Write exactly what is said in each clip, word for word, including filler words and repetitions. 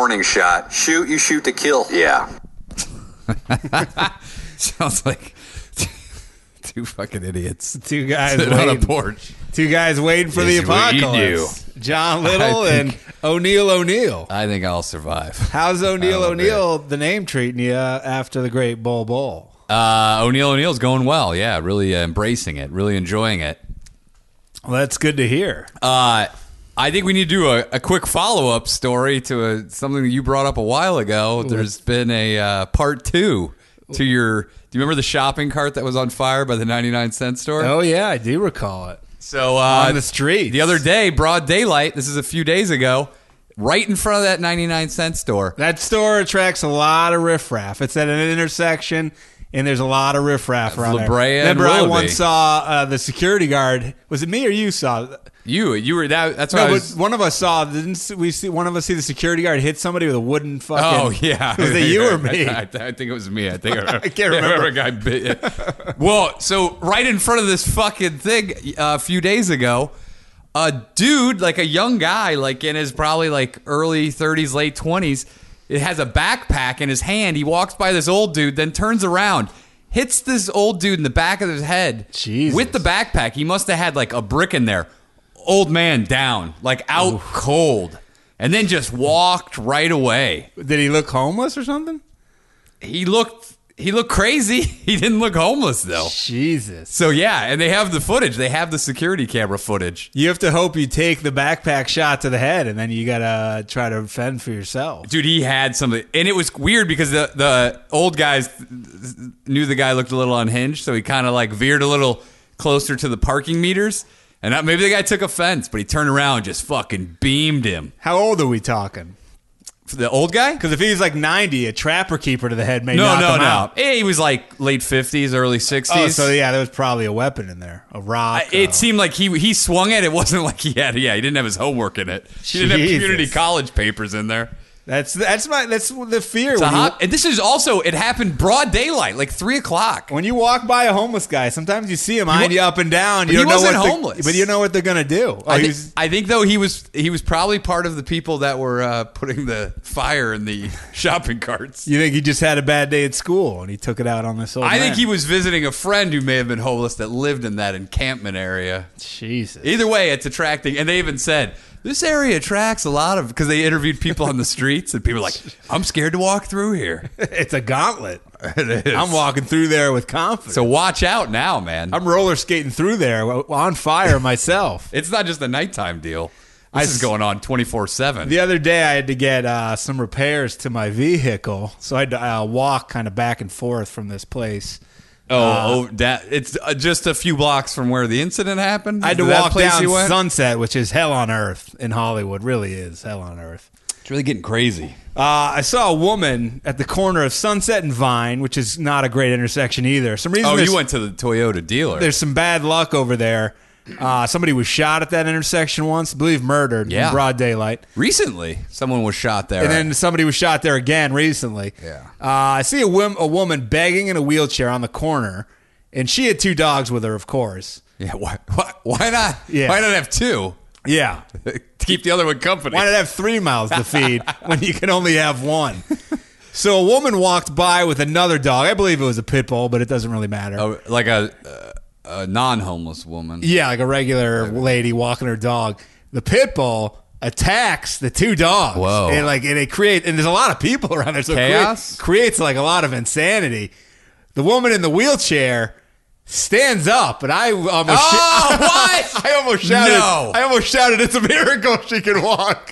warning shot. Shoot, you shoot to kill. Yeah. Sounds like two fucking idiots. Two guys sitting on a waiting. porch. Two guys waiting for This the is what you apocalypse. John Little I and think- O'Neal O'Neal. I think I'll survive. How's O'Neal Oh, O'Neal, the name, treating you after the Great Bull Bowl? Uh, O'Neal O'Neal's going well. Yeah, really uh, embracing it, really enjoying it. Well, that's good to hear. Uh, I think we need to do a, a quick follow-up story to a, something that you brought up a while ago. There's been a uh, part two to your... Do you remember the shopping cart that was on fire by the ninety-nine cent store? Oh, yeah, I do recall it. So uh, On the streets. the other day, broad daylight, this is a few days ago, right in front of that ninety-nine cent store. That store attracts a lot of riffraff. It's at an intersection, and there's a lot of riffraff around La Brea there. and Remember, I Willoughby. once saw uh, the security guard. Was it me or you saw? You, you were that. That's what No, I but was. one of us saw. Didn't we see one of us see the security guard hit somebody with a wooden fucking? Oh yeah, Was it you or me? I, I, I think it was me. I think I, I can't remember. a guy bit. Well, so right in front of this fucking thing uh, a few days ago, a dude, like a young guy, like in his probably like early thirties, late twenties, it has a backpack in his hand. He walks by this old dude, then turns around, hits this old dude in the back of his head Jesus. with the backpack. He must have had like a brick in there. Old man down, like out Oof. cold, and then just walked right away. Did he look homeless or something? He looked he looked crazy. He didn't look homeless though. Jesus. So yeah, and they have the footage. They have the security camera footage. You have to hope you take the backpack shot to the head, and then you gotta try to fend for yourself. Dude, he had something, and it was weird because the the old guys knew the guy looked a little unhinged, so he kind of like veered a little closer to the parking meters. And maybe the guy took offense, but he turned around and just fucking beamed him. How old are we talking? The old guy? Because if he's like ninety, a trapper keeper to the head may no, knock no, him no. out. He was like late fifties, early sixties. Oh, so yeah, there was probably a weapon in there, a rock. I, it uh, seemed like he he swung it. It wasn't like he had. Yeah, he didn't have his homework in it. He didn't have Jesus. community college papers in there. That's that's my that's the fear. It's a When you, hot, and this is also it happened broad daylight, like three o'clock. when you walk by a homeless guy, sometimes you see him eyeing wa- you up and down. But You he don't know wasn't what the- homeless. but you know what they're gonna do. Oh, I, he thi- was, I think though he was he was probably part of the people that were uh, putting the fire in the shopping carts. you think he just had a bad day at school and he took it out on this old I think man? he was visiting a friend who may have been homeless that lived in that encampment area. Jesus. Either way, it's attracting, and they even said this area attracts a lot of because they interviewed people on the streets, and people were like, "I'm scared to walk through here." It's a gauntlet. It is. I'm walking through there with confidence. So watch out now, man. I'm roller skating through there on fire myself. It's not just a nighttime deal. I This is s- going on twenty-four seven. The other day, I had to get uh, some repairs to my vehicle, so I had to uh, walk kind of back and forth from this place. Oh, Uh, oh, that it's uh, just a few blocks from where the incident happened. I had to Is that walk place down you went? Sunset, which is hell on earth in Hollywood. Really is hell on earth. It's really getting crazy. Uh, I saw a woman at the corner of Sunset and Vine, which is not a great intersection either. Some reason Oh, there's, you went to the Toyota dealer. there's some bad luck over there. Uh, somebody was shot at that intersection once, I believe murdered Yeah. in broad daylight. Recently, someone was shot there. And then somebody was shot there again recently. Yeah. Uh, I see a, wom- a woman begging in a wheelchair on the corner, and she had two dogs with her, of course. yeah, why, why, why not? Yeah. Why not have two Yeah. to keep the other one company? Why not have three mouths to feed when you can only have one? So a woman walked by with another dog. I believe it was a pit bull, but it doesn't really matter. Oh, like a, a, a non-homeless woman. Yeah, like a regular lady walking her dog. The pit bull attacks the two dogs. Whoa. And like and it creates and there's a lot of people around there, so it Chaos? creates, creates like a lot of insanity. The woman in the wheelchair stands up, and I almost Oh, sh- what? I almost shouted. No. I almost shouted, "It's a miracle she can walk."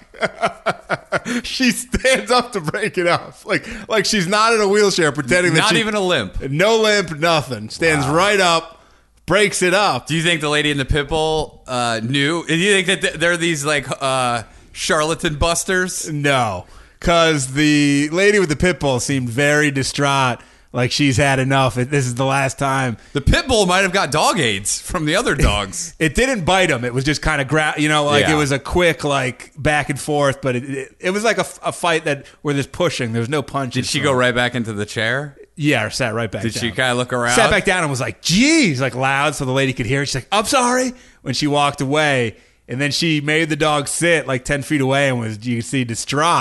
She stands up to break it up, like like she's not in a wheelchair, pretending that Not she, even a limp. no limp, nothing. Stands right up, breaks it up. Do you think the lady in the pit bull uh, knew? Do you think that th- they're these like uh, charlatan busters? No, because the lady with the pit bull seemed very distraught, like she's had enough. This is the last time. The pit bull might have got dog AIDS from the other dogs. It didn't bite him. It was just kind of gra- you know, like Yeah. it was a quick like back and forth, but it it, it was like a, a fight that where there's pushing. There's no punches. Did she thrown. go right back into the chair? Yeah, or sat right back. Did down. she kind of look around? Sat back down and was like, "Geez," like loud, so the lady could hear it. She's like, "I'm sorry." When she walked away, and then she made the dog sit like ten feet away and was you could see distraught.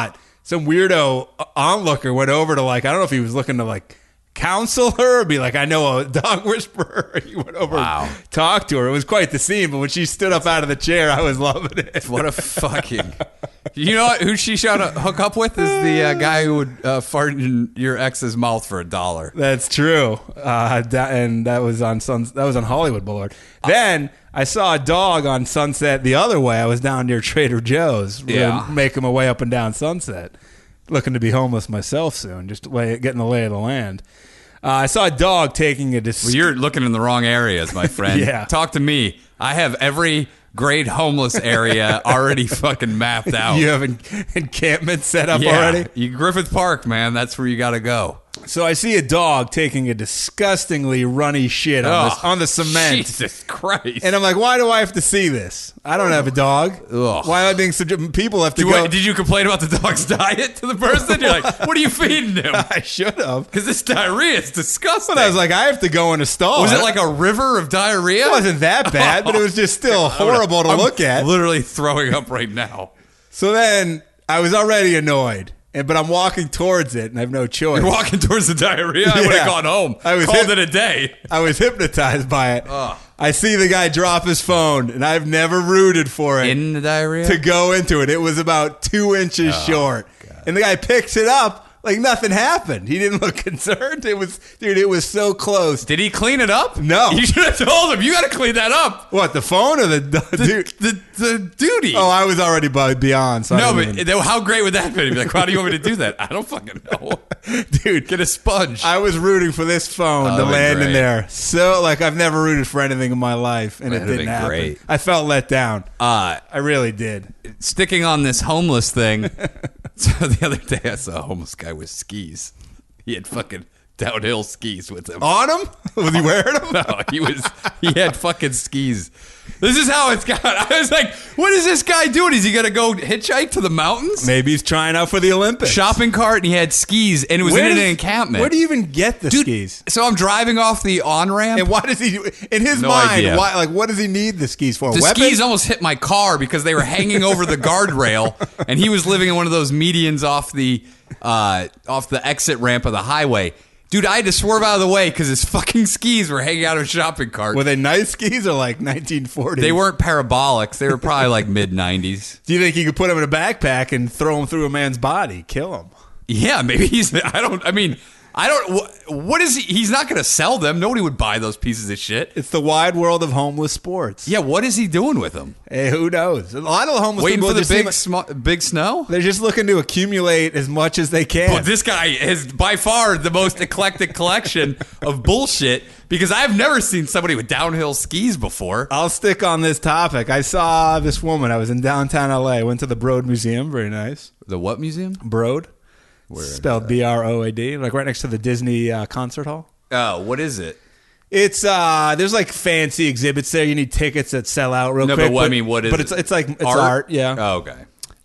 some weirdo onlooker went over to like, I don't know if he was looking to like counsel her or be like, I know a dog whisperer. He went over Wow. and talked to her. It was quite the scene, but when she stood up out of the chair, I was loving it. What a fucking. You know what, who she shot to hook up with is the uh, guy who would uh, fart in your ex's mouth for a dollar. That's true. Uh, that, and that was on Sun, that was on Hollywood Boulevard. Then I saw a dog on Sunset the other way. I was down near Trader Joe's, Yeah. making my way up and down Sunset, looking to be homeless myself soon, just way, getting the lay of the land. Uh, I saw a dog taking a dis- Well, you're looking in the wrong areas, my friend. Yeah. Talk to me. I have every great homeless area already fucking mapped out. You have en- encampment set up Yeah. already? You, Griffith Park, man. That's where you got to go. So I see a dog taking a disgustingly runny shit on, Ugh. the, on the cement. Jesus Christ. And I'm like, why do I have to see this? I don't have a dog. Ugh. Why am I being subject? People have to Do go. what- did you complain about the dog's diet to the person? You're like, what are you feeding him? I should have. Because this diarrhea is disgusting. But I was like, I have to go in a stall. was it like a river of diarrhea? It wasn't that bad, but it was just still horrible to I'm look at. Literally throwing up right now. So then I was already annoyed, and but I'm walking towards it, and I have no choice. You're walking towards the diarrhea. I would Yeah. have gone home. I was called hip- it a day. I was hypnotized by it. Ugh. I see the guy drop his phone, and I've never rooted for it In the diarrhea. to go into it. It was about two inches short, and the guy picks it up like nothing happened. He didn't look concerned. It was, dude, it was so close. Did he clean it up? No. You should have told him. You got to clean that up. What, the phone or the, The, dude? the, the duty. Oh, I was already by- beyond. So I no, didn't but even- then how great would that have been? He'd be like, how do you want me to do that? I don't fucking know. dude, Get a sponge. I was rooting for this phone Oh, to that'd be land in great. there. So, like, I've never rooted for anything in my life, and That'd it didn't be happen. great. I felt let down. uh, I really did. sticking on this homeless thing. So the other day I saw a homeless guy with skis. He had fucking downhill skis with him. On him? Was he wearing them? No, he was he had fucking skis. This is how it's got. I was like, what is this guy doing? Is he gonna go hitchhike to the mountains? Maybe he's trying out for the Olympics. Shopping cart, and he had skis, and it was Where in does- an encampment. Where do you even get the Dude, skis? So I'm driving off the on ramp. And why does he? In his No mind, idea. why? Like, what does he need the skis for? The Weapon? skis almost hit my car because they were hanging over the guardrail, and he was living in one of those medians off the uh, off the exit ramp of the highway. Dude, I had to swerve out of the way because his fucking skis were hanging out of a shopping cart. Were they nice skis or like nineteen forty? They weren't parabolics. They were probably like mid nineties. Do you think he could put them in a backpack and throw them through a man's body, kill him? Yeah, maybe he's. I don't. I mean, I don't. What, what is he? He's not going to sell them. Nobody would buy those pieces of shit. It's the wide world of homeless sports. Yeah, what is he doing with them? Hey, who knows? A lot of the homeless Waiting people for the just seem big, like- sm- big snow. they're just looking to accumulate as much as they can. But this guy is by far the most eclectic collection of bullshit because I've never seen somebody with downhill skis before. I'll stick on this topic. I saw this woman. I was in downtown L A. Went to the Broad Museum. Very nice. The what museum? Broad. Spelled B R O A D. Like right next to the Disney uh, concert hall. Oh, what is it? It's uh there's like fancy exhibits there. You need tickets that sell out real No, quick. but what- I mean, what is But it? it's it's like it's art, yeah. Oh, okay.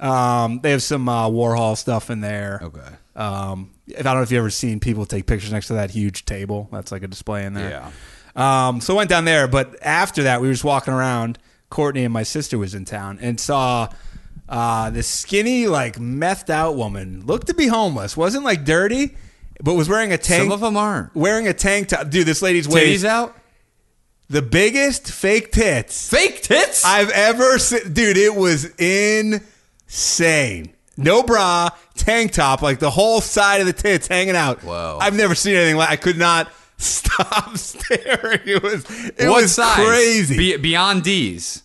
Um they have some uh, Warhol stuff in there. Okay. Um I don't know if you've ever seen people take pictures next to that huge table. That's like a display in there. Yeah. Um so I went down there, but after that we were just walking around. Courtney and my sister was in town and saw uh this skinny, like methed out woman. Looked to be homeless. Wasn't like dirty, but was wearing a tank. Some of them aren't. Wearing a tank top. Dude, this lady's Titties waist. out? The biggest fake tits Fake tits? I've ever seen. Dude, it was insane. No bra, tank top, like the whole side of the tits hanging out. Whoa. I've never seen anything like I could not stop staring. It was it what was size? crazy. Be- beyond D's.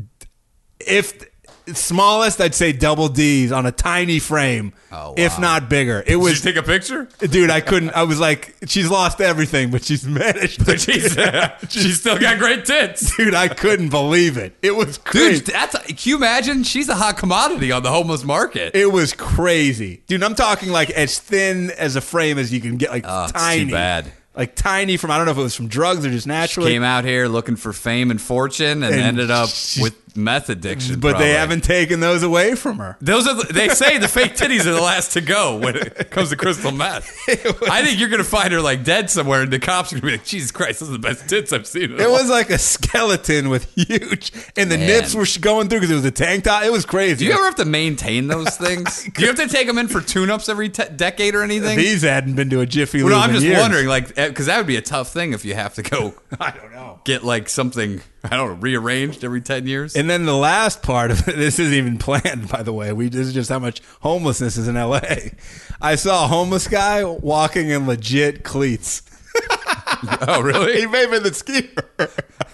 If smallest, I'd say double D's on a tiny frame. Oh, wow. If not bigger. It Did you was take a picture? dude, I couldn't I was like, she's lost everything, but she's managed to But she's, she's still got great tits. dude, I couldn't believe it. It was crazy. Dude, that's can you imagine? She's a hot commodity on the homeless market. It was crazy. Dude, I'm talking like as thin as a frame as you can get, like Oh, it's too tiny. bad. Like tiny from, I don't know if it was from drugs or just naturally. Came out here looking for fame and fortune and, And ended up she- with meth addiction. But probably. they haven't taken those away from her. Those are the, they say the fake titties are the last to go when it comes to crystal meth. I think you're gonna find her like dead somewhere, and the cops are gonna be like, "Jesus Christ, those are the best tits I've seen." In a It while." was like a skeleton with huge, and the Man. nips were sh- going through because it was a tank top. It was crazy. Do you ever have to maintain those things? Do you have to take them in for tune-ups every te- decade or anything? These hadn't been to a Jiffy Lube Well, no, I'm in just years. wondering, like, because that would be a tough thing if you have to go I don't know. get like something, I don't know, rearranged every ten years. And then the last part of it, this isn't even planned, by the way. We This is just how much homelessness is in L A. I saw a homeless guy walking in legit cleats. Oh, really? He may have been the skier.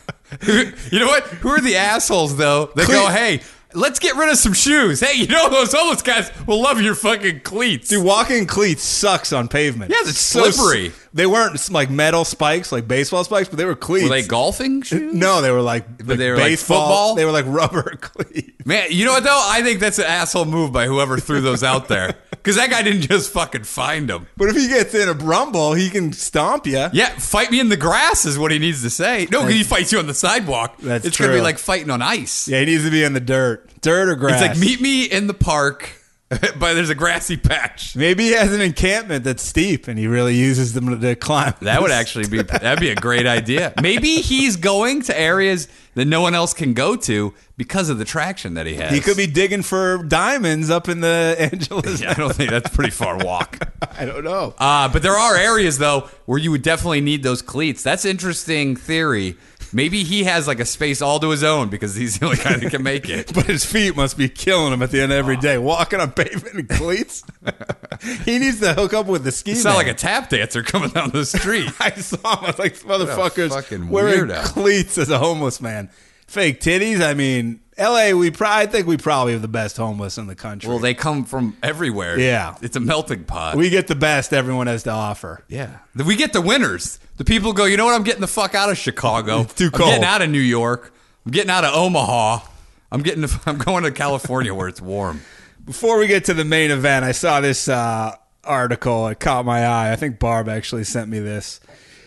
You know what? Who are the assholes though that go, Cleat. "Hey, let's get rid of some shoes. Hey, you know those homeless guys will love your fucking cleats." Dude, walking in cleats sucks on pavement. Yeah, it's So s- slippery. They weren't like metal spikes, like baseball spikes, but they were cleats. Were they golfing shoes? No, they were like, like they were like baseball. football? They were like rubber cleats. Man, you know what though? I think that's an asshole move by whoever threw those out there, because that guy didn't just fucking find them. But if he gets in a rumble, he can stomp you. Yeah, fight me in the grass is what he needs to say. No, he fights you on the sidewalk. That's it's gonna be true. like fighting on ice. Yeah, he needs to be in the dirt, dirt or grass. It's like meet me in the park, but there's a grassy patch. Maybe he has an encampment that's steep, and he really uses them to climb. That would actually be that'd be a great idea. Maybe he's going to areas that no one else can go to because of the traction that he has. He could be digging for diamonds up in the Angeles. Yeah, I don't think that's a pretty far walk. I don't know. Uh, but there are areas though where you would definitely need those cleats. That's interesting theory. Maybe he has like a space all to his own because he's the only guy that can make it. But his feet must be killing him at the end of every day. Walking on pavement in cleats. He needs to hook up with the ski You man. sound like a tap dancer coming down the street. I saw him. I was like, motherfuckers fucking wearing weirdo. cleats as a homeless man. Fake titties. I mean, L A. We pro- I think we probably have the best homeless in the country. Well, they come from everywhere. Yeah. It's a melting pot. we get the best everyone has to offer. yeah. We get the winners. The people go, you know what? I'm getting the fuck out of Chicago. It's too I'm cold. getting out of New York. I'm getting out of Omaha. I'm getting. I'm going to California where it's warm. Before we get to the main event, I saw this uh, article. It caught my eye. I think Barb actually sent me this.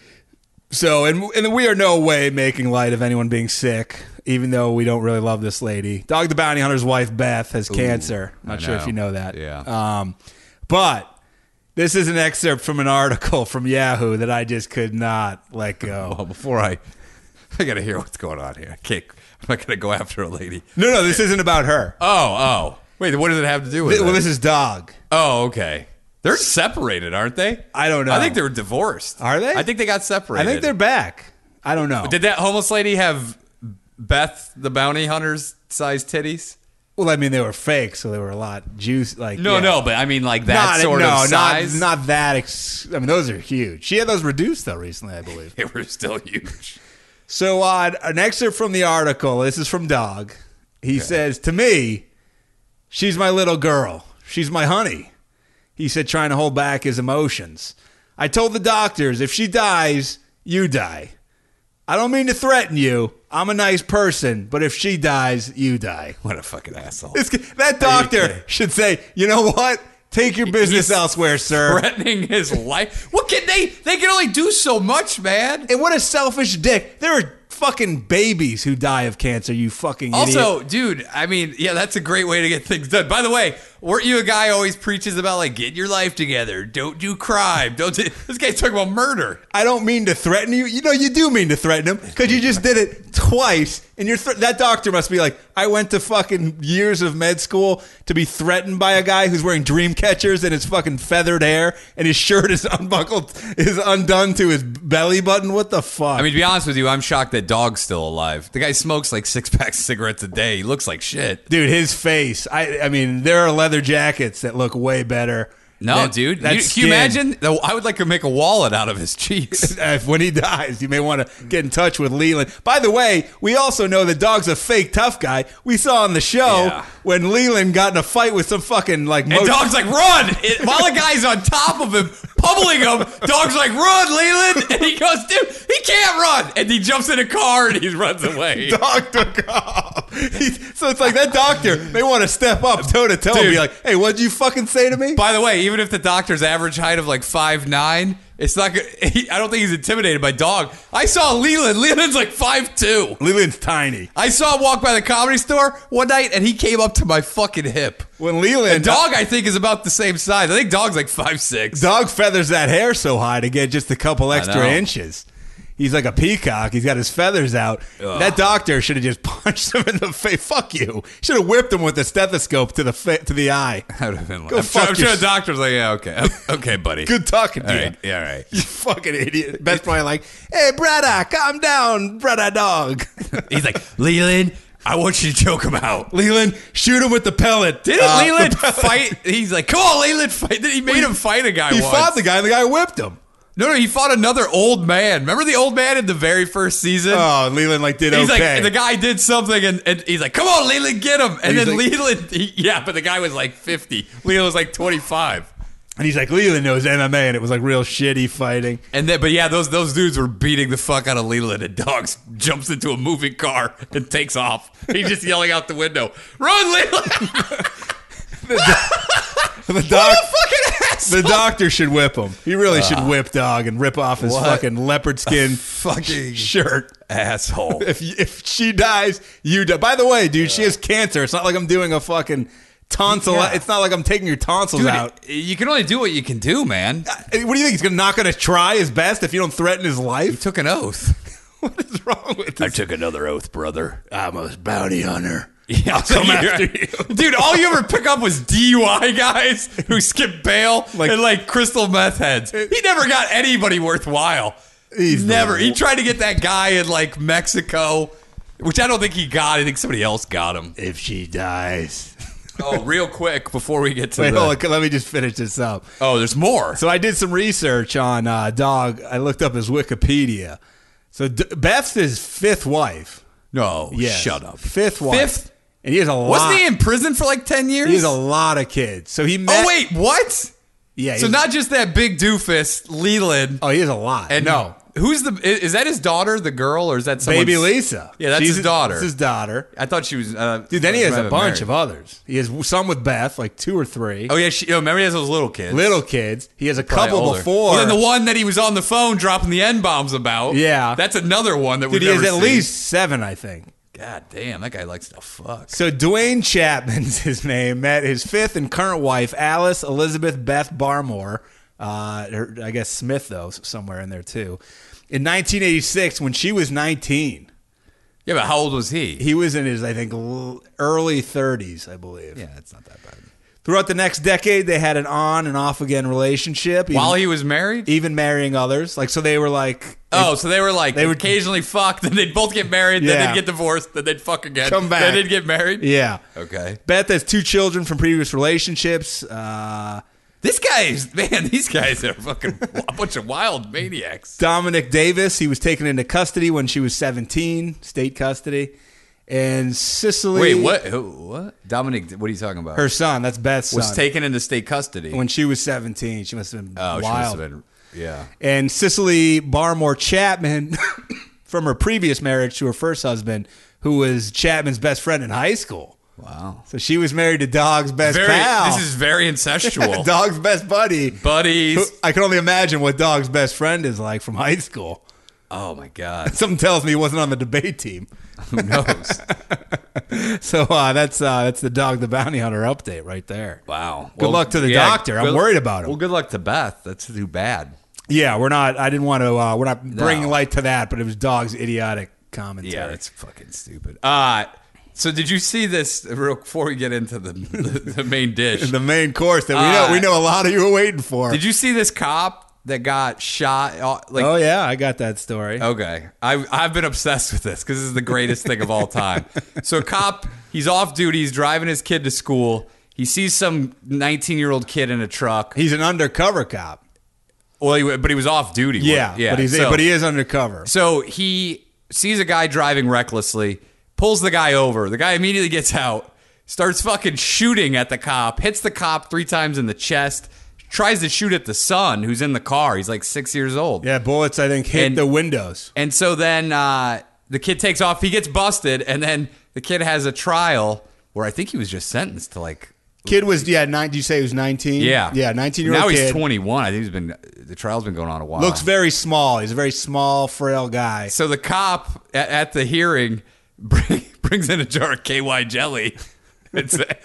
So, and, and we are no way making light of anyone being sick, even though we don't really love this lady. Dog the Bounty Hunter's wife, Beth, has cancer. Not I sure if know. you know that. Yeah. Um, but this is an excerpt from an article from Yahoo that I just could not let go. Well, before I, I gotta hear what's going on here. I can't. I'm not gonna go after a lady. No, no, this isn't about her. Oh, oh. Wait, what does it have to do with Th- it? Well, this is Dog. Oh, okay. They're separated, aren't they? I don't know. I think they were divorced. Are they? I think they got separated. I think they're back. I don't know. Did that homeless lady have Beth the bounty hunter's size titties? Well, I mean, they were fake, so they were a lot juice. Like No, yeah. no, but I mean like that not, sort no, of size. Not, not that. Ex- I mean, those are huge. She had those reduced though recently, I believe. They were still huge. So, uh, an excerpt from the article. This is from Dog. He says, "To me, she's my little girl. She's my honey." He said, trying to hold back his emotions. "I told the doctors, if she dies, you die. I don't mean to threaten you. I'm a nice person, but if she dies, you die." What a fucking asshole. This, that doctor kidding? should say, "You know what? Take your business He's elsewhere, sir." Threatening his life. What can they? They can only do so much, man. And what a selfish dick. There are fucking babies who die of cancer, you fucking idiot. Also, dude, I mean, yeah, that's a great way to get things done. By the way, weren't you a guy who always preaches about like get your life together, don't do crime, don't do this guy's talking about murder. I don't mean to threaten you. You know, you do mean to threaten him because you just did it twice. And you're th- that doctor must be like, I went to fucking years of med school to be threatened by a guy who's wearing dream catchers and his fucking feathered hair and his shirt is unbuckled, is undone to his belly button. What the fuck? I mean, to be honest with you, I'm shocked that Dog's still alive. The guy smokes like six packs of cigarettes a day. He looks like shit. dude, his face. I, I mean, there are leather jackets that look way better. No, That- dude. that You, can skin. you imagine? I would like to make a wallet out of his cheeks. If when he dies, you may want to get in touch with Leland. By the way, we also know that Dog's a fake tough guy. We saw on the show Yeah. when Leland got in a fight with some fucking like. And mo- Dog's like, run! It, while the guy's on top of him, pummeling him, Dog's like, run, Leland! And he goes, dude, he can't run! And he jumps in a car and he runs away. Dog took off. He's, so it's like that doctor may want to step up toe to toe and Dude. be like, "Hey, what'd you fucking say to me?" By the way, even if the doctor's average height of like five nine, It's not good. He, I don't think he's intimidated by dog. I saw Leland. Leland's like five two. Leland's tiny. I saw him walk by the Comedy Store one night, and he came up to my fucking hip. When Leland... And dog, I think, is about the same size. I think dog's like five six. Dog feathers that hair so high to get just a couple extra know. inches. He's like a peacock. He's got his feathers out. Ugh. That doctor should have just punched him in the face. Fuck you. Should have whipped him with a stethoscope to the fa- to the eye. I would have been like, Go I'm, fuck sure, I'm sure your- the doctor's like, yeah, okay. Okay, buddy. Good talking to All you. right. Yeah, all right. You fucking idiot. Best probably like, hey, brother, calm down, brother dog. He's like, Leland, I want you to choke him out. Leland, shoot him with the pellet. Didn't Uh, Leland the pellet. fight? He's like, come on, Leland, fight. He made him fight a guy He once. fought the guy, and the guy whipped him. No, no, he fought another old man. Remember the old man in the very first season? Oh, Leland like did He's okay. like, the guy did something, and, and he's like, come on, Leland, get him. And, And he's then like- Leland, he, yeah, but the guy was like fifty. Leland was like twenty-five. and he's like, Leland knows M M A, and it was like real shitty fighting. And then, but yeah, those those dudes were beating the fuck out of Leland, and Dogs jumps into a moving car and takes off. He's just yelling out the window, "Run, Leland!" The, doc- What a fucking asshole! the doctor should whip him. He really should whip dog and rip off his What fucking leopard skin fucking shirt. asshole. If if she dies, you die. By the way, dude, she has cancer. It's not like I'm doing a fucking tonsil. Yeah. It's not like I'm taking your tonsils Dude, out. you can only do what you can do, man. What do you think? He's gonna not gonna try his best if you don't threaten his He life? took an oath. What is wrong with this? took another oath, brother. I'm a bounty hunter. Yeah, I'll come after you. Dude, all you ever pick up was D U I guys who skip bail Like- and like crystal meth heads. He never got anybody worthwhile. He's never. the- He tried to get that guy in like Mexico, which I don't think he got. I think somebody else got him. If she dies. Oh, real quick before we get to Wait, the. hold on. Let me just finish this up. Oh, there's more. So I did some research on uh, Dog. I looked up his Wikipedia. So D- Beth's his fifth wife. No, Yes. shut up. Fifth wife. Fifth? And he has a lot. Wasn't he in prison for like ten years? He has a lot of kids. So he met. Oh wait, what? Yeah. So he's- not just that big doofus Leland. Oh, he has a lot. And no. who's the? Is is that his daughter, the girl, or is that someone's, Baby Lisa. Yeah, that's She's his daughter. That's his daughter. I thought she was. Uh, Dude, then he has a rather bunch married. of others. He has some with Beth, like two or three. Oh yeah, she, oh, remember he has those little kids. Little kids. He has a Probably couple older. before. Well, then the one that he was on the phone dropping the N bombs about. Yeah. that's another one that Dude, we've he has never at seen. least seven, I think. God damn, that guy likes to fuck. So Dwayne Chapman's his name. Met his fifth and current wife, Alice Elizabeth Beth Barmore. Uh, her, I guess Smith, though, somewhere in there, too. In nineteen eighty-six, when she was nineteen. Yeah, but how old was he? He was in his, I think, l- early thirties, I believe. Yeah, it's not that bad. Throughout the next decade, they had an on and off again relationship. Even, While he was married. even marrying others. Like, so they were like, Oh, so they were like They they would- would occasionally fuck, then they'd both get married, then Yeah. they'd get divorced, then they'd fuck again, Come back. then they'd get married. yeah. Okay. Beth has two children from previous relationships. Uh, This guy's man. These guys are fucking a bunch of wild maniacs. Dominic Davis, he was taken into custody when she was seventeen, state custody. And Cicely. Wait, what? Who, what? Dominic? What are you talking about? Her son, that's Beth's was son. taken into state custody. when she was seventeen. She must have been oh, she wild. must have been. Yeah. And Cicely Barmore Chapman, from her previous marriage to her first husband, who was Chapman's best friend in high school. Wow. So she was married to Dog's best Very. pal. This is very incestual. Dog's best buddy. Buddies. Who- I can only imagine what Dog's best friend is like from high school. Oh my god. Something tells me he wasn't on the debate team. Who knows? So uh, that's uh, that's the Dog the Bounty Hunter update right there. Wow. Good luck to the doctor. I'm good- worried about him. Well, good luck to Beth. That's too bad. Yeah, we're not. I didn't want to. Uh, we're not bringing No. light to that, but it was Dog's idiotic commentary. Yeah, that's fucking stupid. Uh so did you see this real before we get into the the, the main dish? the main course that we Uh, know we know a lot of you were waiting for. Did you see this cop that got shot? uh, Like, Oh yeah, I got that story. okay, I I've been obsessed with this because this is the greatest thing of all time. So, a cop, he's off duty, he's driving his kid to school. He sees some nineteen-year-old kid in a truck. He's an undercover cop. Well, he, but he was off duty. Yeah, yeah. but he's so, but he is undercover. So he sees a guy driving recklessly, pulls the guy over. The guy immediately gets out, starts fucking shooting at the cop, hits the cop three times in the chest, tries to shoot at the son who's in the car. He's like six years old. Yeah, bullets I think hit And- the windows. And so then uh, the kid takes off. He gets busted, and then the kid has a trial where I think he was just sentenced to like Kid was yeah. Nine, did you say he was nineteen? Yeah, yeah. Nineteen year old. Now kid. he's twenty-one. I think he's been the trial's been going on a while. Looks very small. He's a very small, frail guy. So the cop at, at the hearing bring, brings in a jar of K Y jelly. It's, it,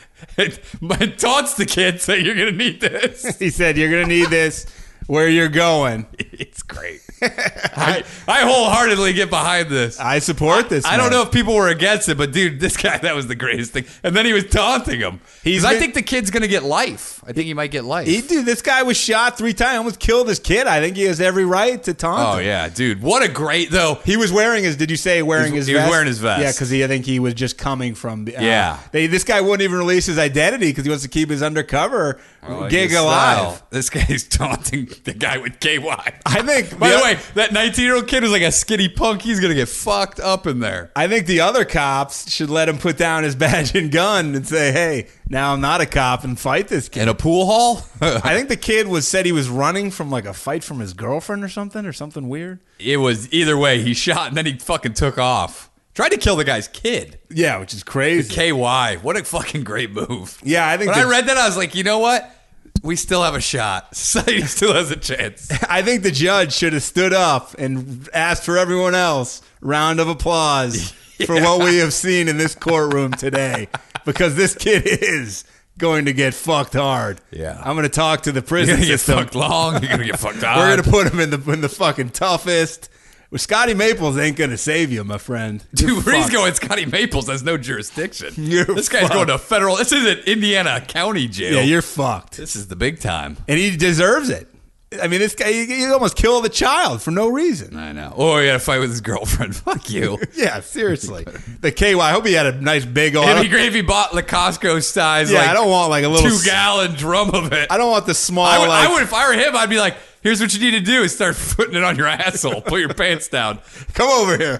it taunts the kid, saying, "You're gonna need this." He said, "You're gonna need this where you're going." It's great. I, I wholeheartedly get behind this. I support this. I don't man. know if people were against it, but dude, this guy, that was the greatest thing. And then he was taunting him. He's. I been- think the kid's gonna get life. I think he might get life. He, dude, this guy was shot three times. Almost killed his kid. I think he has every right to taunt oh him. yeah, dude. What a great though. He was wearing his. Did you say wearing He was- his? he was vest? wearing his vest. Yeah, because I think he was just coming from. Uh, Yeah. They, this guy wouldn't even release his identity because he wants to keep his undercover Oh, gig his alive. style. This guy's taunting the guy with K Y. I think. By the, the- way, that nineteen-year-old kid was like a skinny punk. He's gonna get fucked up in there. I think the other cops should let him put down his badge and gun and say, "Hey, now I'm not a cop," and fight this kid. In a pool hall? I think the kid was said he was running from like a fight from his girlfriend or something or something weird. It was either way. He shot and then he fucking took off. Tried to kill the guy's kid. Yeah, which is crazy. K Y. What a fucking great move. Yeah, I think When the- I read that, I was like, you know what? We still have a shot. Society still has a chance. I think the judge should have stood up and asked for everyone else round of applause for what we have seen in this courtroom today, because this kid is going to get fucked hard. Yeah. I'm going to talk to the You're prison gonna get system. fucked long. You're gonna get fucked hard. We're going to put him in the in the fucking toughest. Well, Scotty Maples ain't going to save you, my friend. You're Dude, where he's fucked. going, Scotty Maples has no jurisdiction. You're this guy's fucked. going to federal. This isn't Indiana County jail. Yeah, you're fucked. This is the big time. And he deserves it. I mean, this guy, he, he almost killed a child for no reason. I know. Oh, he had a fight with his girlfriend. Fuck you. Yeah, seriously. The K Y, I hope he had a nice big old. It'd be great if he bought the Costco size. Yeah, like, I don't want like a little. two gallon drum of it. I don't want the small. I would, like, I would, if I were him, I'd be like, here's what you need to do is start putting it on your asshole. Put your pants down. Come over here.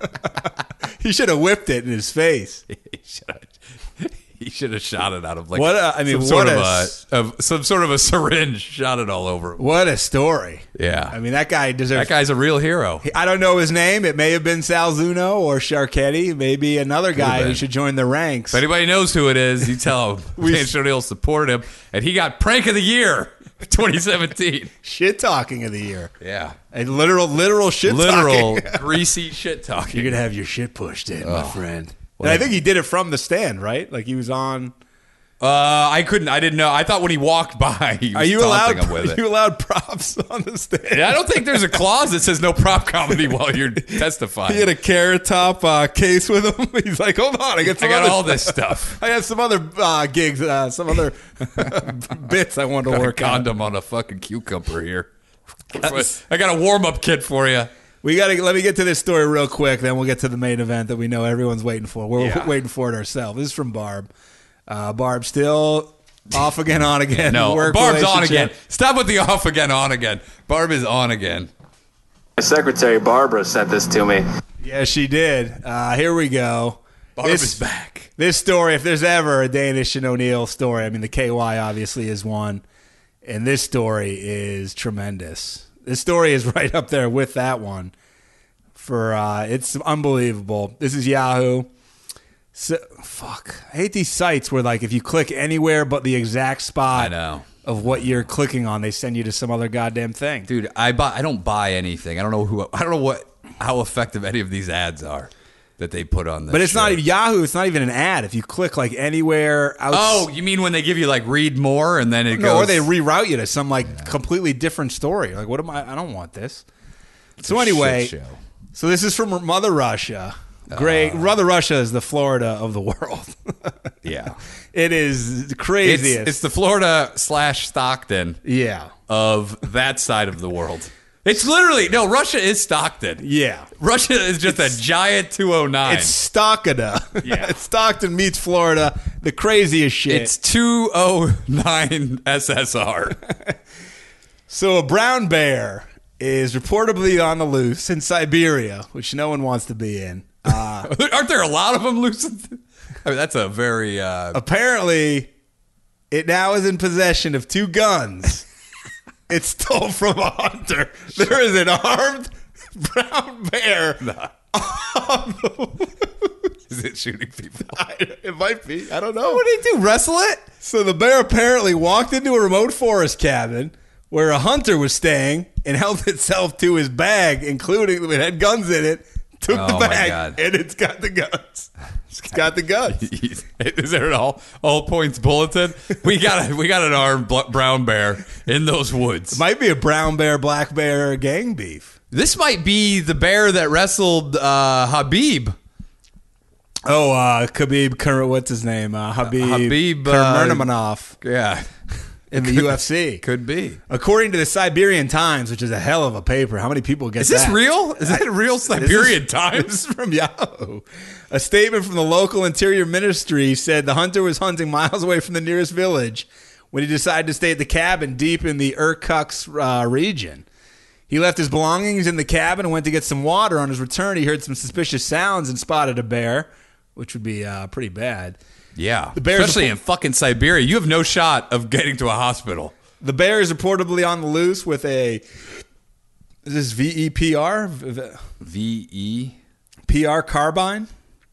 He should have whipped it in his face. he should have he should have shot it out of like What a- I mean, some sort what of a- a, of some sort of a syringe, shot it all over him. What a story. Yeah. I mean, that guy deserves. That guy's a real hero. I don't know his name. It may have been Sal Zuno or Sharketti. Maybe another guy who been. should join the ranks. If anybody knows who it is, you tell him. We- Dan O'Neill supported him, and he got prank of the year, twenty seventeen. Shit talking of the year. Yeah, A literal, literal shit literal talking. greasy shit talking. You're gonna have your shit pushed in, my friend. Well, And I think he did it from the stand, right? Like he was on. Uh, I couldn't. I didn't know. I thought when he walked by, he was Are you taunting allowed? him with Are it. you allowed props on the stand? Yeah, I don't think there's a clause that says no prop comedy while you're testifying. He had a carrot top uh, case with him. He's like, hold on, I got I some got other all stuff. this stuff. I got some other uh, gigs, uh, some other bits I wanted to Got a work on. condom on a fucking cucumber here. I got a warm up kit for you. We got to let me get to this story real quick, then we'll get to the main event that we know everyone's waiting for. We're Yeah. waiting for it ourselves. This is from Barb. Uh, Barb still off again, on again. No, work Barb's on relationship. again. Stop with the off again, on again. Barb is on again. My secretary Barbara sent this to me. Yeah, she did. Uh, here we go. Barb This- is back. This story, if there's ever a Danish and O'Neill story, I mean, the K Y obviously is one, and this story is tremendous. This story is right up there with that one. For uh, it's unbelievable. This is Yahoo. So, fuck, I hate these sites where like if you click anywhere but the exact spot I know. of what you're clicking on, they send you to some other goddamn thing. Dude, I buy. I don't buy anything. I don't know who. I don't know what. How effective any of these ads are that they put on this. But it's show. not even Yahoo. It's not even an ad. If you click like anywhere outside. Oh, you mean when they give you like read more and then it No, goes? or they reroute you to some like completely different story. Like, what am I? I don't want this. So a anyway, shit show. so this is from Mother Russia. Great, Uh. Mother Russia is the Florida of the world. Yeah. It is the It's, craziest. it's the Florida slash Stockton yeah, of that side of the world. It's literally no. Russia is Stockton. yeah. Russia is just a giant two oh nine. It's Stockton. Yeah. It's Stockton meets Florida. The craziest shit. It's two oh nine S S R. So a brown bear is reportedly on the loose in Siberia, which no one wants to be in. Uh, Aren't there a lot of them loose? I mean, that's a very. Uh, apparently, it now is in possession of two guns. It stole from a hunter. There is an armed brown bear. is at shooting people. It might be. I don't know. What did he do? Wrestle it? So the bear apparently walked into a remote forest cabin where a hunter was staying and held itself to his bag, including it had guns in it. Took Oh, the my bag God. and it's got the guns. It's got the guns. Is there an all all points bulletin? We got a, we got an armed bl- brown bear in those woods. Might be a brown bear, black bear gang beef. This might be the bear that wrestled uh, Habib. Oh, uh, Khabib, Kur- what's his name? Uh, Habib, Habib, uh, Nurmagomedov Yeah, in the U F C. could be. According to the Siberian Times, which is a hell of a paper, how many people get Is this that? real? Is that a real Siberian This Times? is from Yahoo. A statement from the local interior ministry said the hunter was hunting miles away from the nearest village when he decided to stay at the cabin deep in the Irkutsk uh, region. He left his belongings in the cabin and went to get some water. On his return, he heard some suspicious sounds and spotted a bear, which would be uh, pretty bad. Yeah, The bears especially are- in fucking Siberia, you have no shot of getting to a hospital. The bear is reportedly on the loose with a is this V E P R V- V E. P R carbine,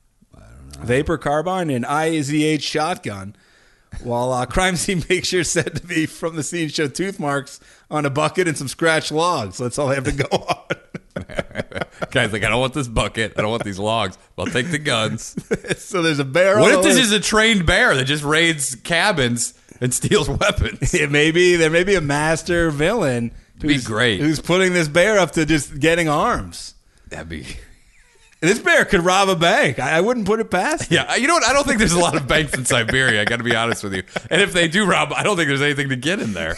vapor carbine, and I Z H shotgun. While uh, crime scene pictures said to be from the scene show tooth marks on a bucket and some scratched logs. So that's all they have to go on. Guy's like, I don't want this bucket. I don't want these logs. I'll take the guns. So there's a bear. What on if the this loose. is a trained bear that just raids cabins and steals weapons? It may be there may be a master villain Be who's, great. who's putting this bear up to just getting arms. That'd be. This bear could rob a bank. I, I wouldn't put it past him. Yeah, you know what? I don't think there's a lot of banks in Siberia. I got to be honest with you. And if they do rob, I don't think there's anything to get in there.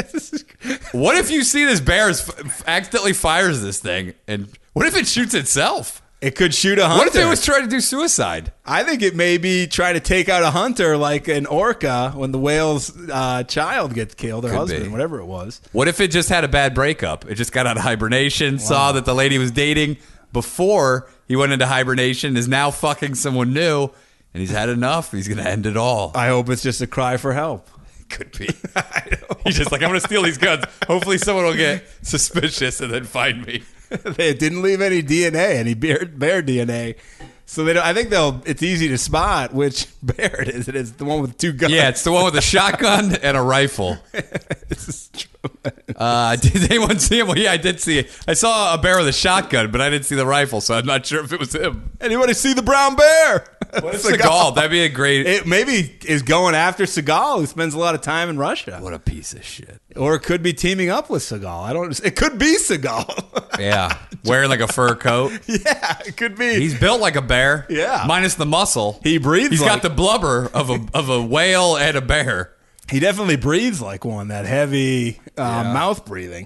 What if you see this bear is, f- accidentally fires this thing, and what if it shoots itself? It could shoot a hunter. What if it was trying to do suicide? I think it may be trying to take out a hunter like an orca when the whale's uh, child gets killed, or Could husband, be. whatever it was. What if it just had a bad breakup? It just got out of hibernation, saw that the lady was dating before he went into hibernation, is now fucking someone new, and he's had enough. He's going to end it all. I hope it's just a cry for help. Could be. He's just like, I'm going to steal these guns. Hopefully someone will get suspicious and then find me. They didn't leave any D N A, any bear, bear D N A. So they don't, I think they'll. It's easy to spot which bear it is. It is the one with two guns. Yeah, it's the one with a shotgun and a rifle. This is true. Uh, did anyone see him? Well, yeah, I did see it. I saw a bear with a shotgun, but I didn't see the rifle, so I'm not sure if it was him. Anybody see the brown bear? What if Seagal? That'd be a great... It maybe is going after Seagal, who spends a lot of time in Russia, What a piece of shit. or it could be teaming up with Seagal. I don't. It could be Seagal. Yeah, wearing like a fur coat. Yeah, it could be. He's built like a bear. Yeah. Minus the muscle. He breathes He's like- got the blubber of a of a whale and a bear. He definitely breathes like one. That heavy uh, Yeah. mouth breathing.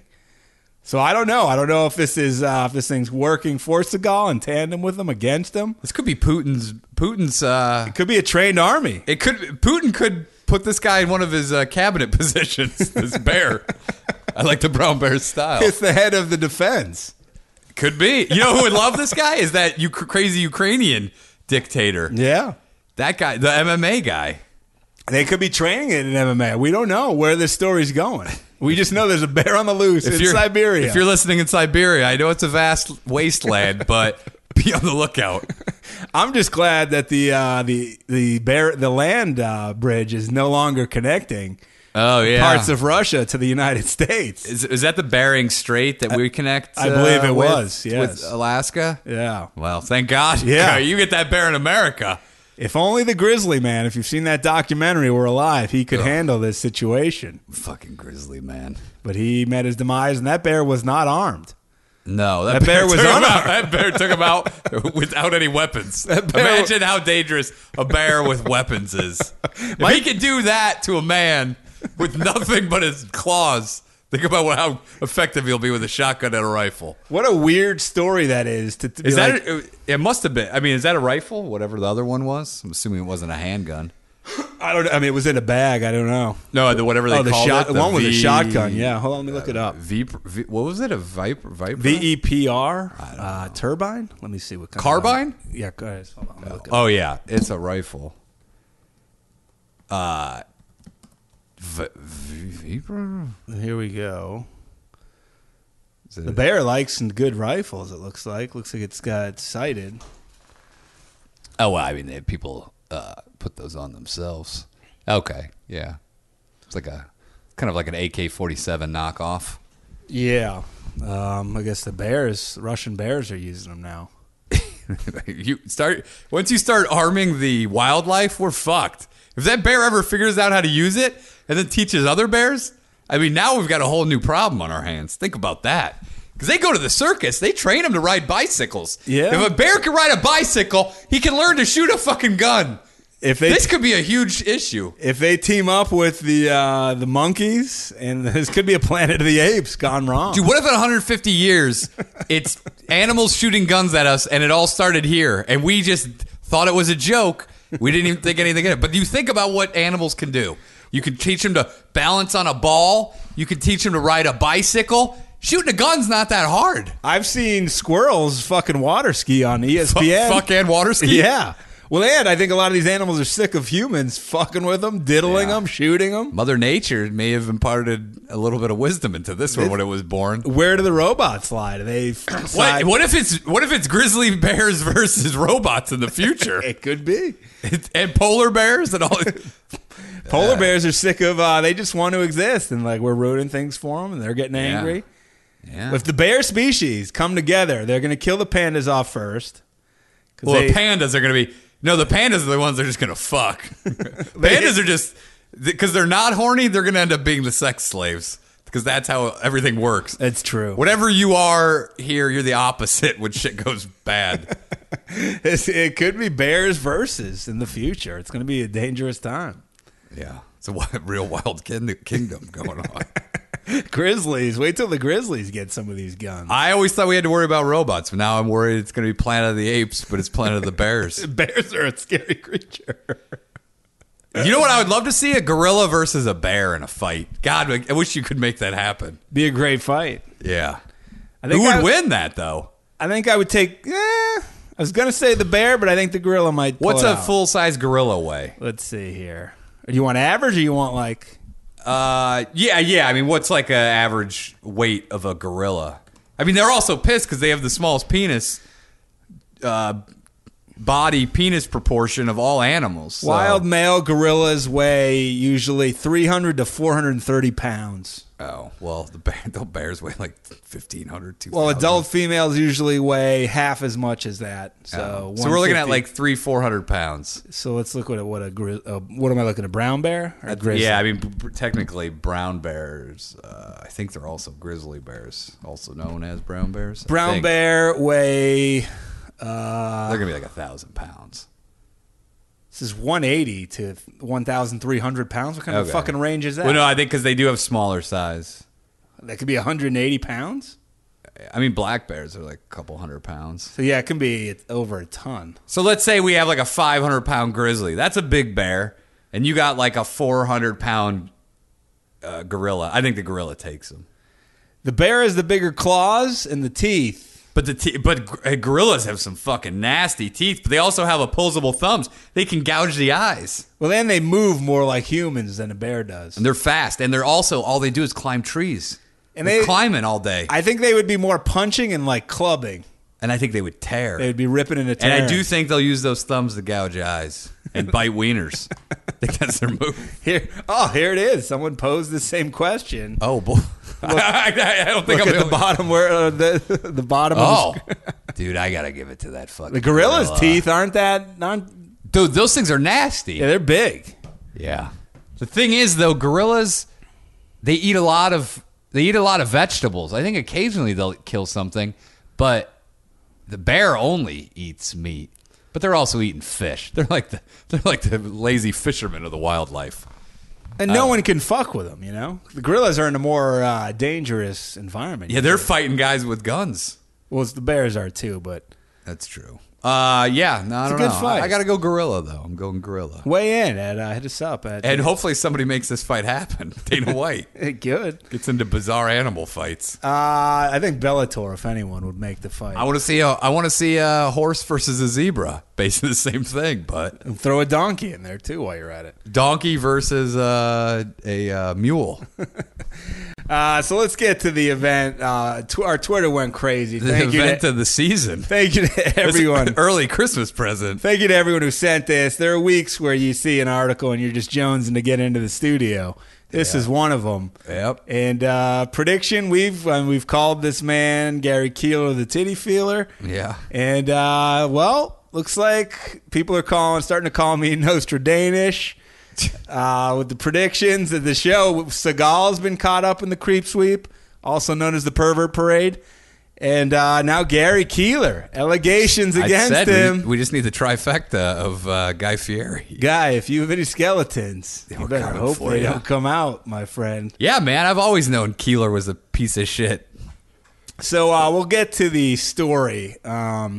So I don't know. I don't know if this is uh, if this thing's working for Seagal in tandem with him, against him. This could be Putin's Putin's uh It could be a trained army. it could Putin could put this guy in one of his uh, cabinet positions, this bear. I like the brown bear style. It's the head of the defense. Could be. You know who would love this guy? Is that you crazy Ukrainian dictator. Yeah. That guy, the M M A guy. They could be training it in M M A. We don't know where this story's going. We just know there's a bear on the loose in you're, Siberia. If you're listening in Siberia, I know it's a vast wasteland, but be on the lookout. I'm just glad that the uh, the the bear the land uh, bridge is no longer connecting Oh yeah, parts of Russia to the United States. is, is that the Bering Strait that we connect? I believe it uh, with- was, yes. with Alaska. Yeah. Well, thank God. Yeah. you get that bear in America. If only the grizzly man, if you've seen that documentary, were alive, he could handle this situation. Fucking grizzly man. But he met his demise, and that bear was not armed. No, that, That bear was took him unarmed. out. That bear took him out without any weapons. bear- Imagine how dangerous a bear with weapons is. If he could do that to a man with nothing but his claws, think about what, how effective he'll be with a shotgun and a rifle. What a weird story that is. To, to be Is like, that? It must have been. I mean, is that a rifle? Whatever the other one was. I'm assuming it wasn't a handgun. I don't. I mean, it was in a bag. I don't know. No, the whatever they oh, the called shot. it. The one with the V- shotgun. Yeah. Hold on. Let me look it up. V, v, what was it? A Viper? Viper? V E P R uh, turbine. Let me see what kind Carbine? Of, yeah. Go ahead. Hold on. Let me look it up. Oh yeah, it's a rifle. Uh, v, v, Viper? Here we go. Is it- The bear likes some good rifles. It looks like. Looks like it's got sighted. Oh, well, I mean, they, people uh, put those on themselves. Okay, yeah. It's like a kind of like an A K forty-seven knockoff. Yeah. Um, I guess the bears, Russian bears, are using them now. You start once you start arming the wildlife, we're fucked. If that bear ever figures out how to use it and then teaches other bears, I mean, now we've got a whole new problem on our hands. Think about that. Because they go to the circus, they train them to ride bicycles. Yeah. If a bear can ride a bicycle, he can learn to shoot a fucking gun. If they This could be a huge issue. if they team up with the uh, the monkeys, and this could be a Planet of the Apes gone wrong. Dude, what if in one hundred fifty years it's animals shooting guns at us and it all started here and we just thought it was a joke? We didn't even think anything of it. But you think about what animals can do. You can teach them to balance on a ball. You can teach them to ride a bicycle. Shooting a gun's not that hard. I've seen squirrels fucking water ski on E S P N. Fuck and water ski? Yeah. Well, and I think a lot of these animals are sick of humans fucking with them, diddling Yeah. them, shooting them. Mother Nature may have imparted a little bit of wisdom into this one when it was born. Where do the robots lie? Do they What, decide- what if it's what if it's grizzly bears versus robots in the future? It could be. And polar bears and all. Polar bears are sick of, uh, they just want to exist, and like we're ruining things for them, and they're getting Yeah. angry. Yeah. If the bear species come together, they're going to kill the pandas off first. 'Cause Well, they- the pandas are going to be no. The pandas are the ones that are just going to fuck. Pandas are just because they're not horny. They're going to end up being the sex slaves because that's how everything works. That's true. Whatever you are here, you're the opposite when shit goes bad. It's, it could be bears versus in the future. It's going to be a dangerous time. Yeah, it's a wi- real wild kin- kingdom going on. Grizzlies. Wait till the Grizzlies get some of these guns. I always thought we had to worry about robots, but now I'm worried it's going to be Planet of the Apes, but it's Planet of the Bears. Bears are a scary creature. You know what I would love to see? A gorilla versus a bear in a fight. God, I wish you could make that happen. Be a great fight. Yeah. I Who think would I, win that, though? I think I would take. Eh, I was going to say the bear, but I think the gorilla might. pull What's it a out. full-size gorilla weigh? Let's see here. Do you want average, or you want like? Uh, yeah, yeah. I mean, what's like an average weight of a gorilla? I mean, they're also pissed because they have the smallest penis, uh, body penis proportion of all animals. So. Wild male gorillas weigh usually three hundred to four hundred thirty pounds. Oh, well, the, bear, the bears weigh like fifteen hundred, two thousand. Well, adult females usually weigh half as much as that. So, Oh. So we're looking at one fifty. like three, four hundred pounds. So let's look at what a grizz. Uh, what am I looking at? A brown bear or a grizzly? Yeah, I mean, b- technically, brown bears. Uh, I think they're also grizzly bears, also known as brown bears. I brown think. bear weigh. Uh, They're gonna be like a thousand pounds. this is one eighty to one thousand three hundred pounds. What kind of Okay. fucking range is that? Well, no, I think because they do have smaller size. That could be one hundred eighty pounds. I mean, black bears are like a couple hundred pounds. So yeah, it can be over a ton. So let's say we have like a five hundred pound grizzly. That's a big bear, and you got like a four hundred pound uh, gorilla. I think the gorilla takes them. The bear has the bigger claws and the teeth. But the te- but gor- uh, gorillas have some fucking nasty teeth. But they also have opposable thumbs. They can gouge the eyes, Well, then they move more like humans than a bear does. and they're fast. And they're also all they do is climb trees. And They're they- climbing all day. I think they would be more punching and like clubbing. And I think they would tear. They would be ripping and and tearing. I do think they'll use those thumbs to gouge eyes and bite wieners. I think that's their move. Here, oh, here it is. Someone posed the same question. Oh boy, I, I don't think Look I'm at the bottom where uh, the the bottom. Oh, Of the, dude, I gotta give it to that fucking the gorilla's gorilla. teeth aren't that? Aren't, Dude, those things are nasty. yeah, they're big. Yeah. The thing is, though, gorillas, they eat a lot of they eat a lot of vegetables. I think occasionally they'll kill something, but the bear only eats meat. But they're also eating fish. They're like the they're like the lazy fishermen of the wildlife. And Uh, no one can fuck with them, you know? The gorillas are in a more uh, dangerous environment. Yeah, they're fighting guys with guns. Well, it's the bears are too, but That's true. Uh, yeah, no, I It's a don't good know. fight. I, I got to go gorilla though. I'm going gorilla, weigh in at uh, hit us up at and hopefully somebody makes this fight happen. Dana White good. gets into bizarre animal fights. Uh, I think Bellator, if anyone, would make the fight. I want to see a I want to see a horse versus a zebra, basically the same thing, but And throw a donkey in there too while you're at it. donkey versus uh, a uh, mule. Uh, so let's get to the event. Uh, tw- our Twitter went crazy. The Thank event you to, of the season. Thank you to everyone. It's an early Christmas present. Thank you to everyone who sent this. There are weeks where you see an article and you're just jonesing to get into the studio. This Yeah. is one of them. Yep. And uh, prediction: we've uh, we've called this man Gary Keeler the titty feeler. Yeah. And uh, well, looks like people are calling, starting to call me Nostradanish. Uh, with the predictions of the show, Seagal's been caught up in the creep sweep, also known as the pervert parade, and uh, now Gary Keeler, allegations I against said him. We, we just need the trifecta of uh, Guy Fieri. Guy, if you have any skeletons, you We're better coming hope for they ya. don't come out, my friend. Yeah, man, I've always known Keeler was a piece of shit. So uh, we'll get to the story. Um,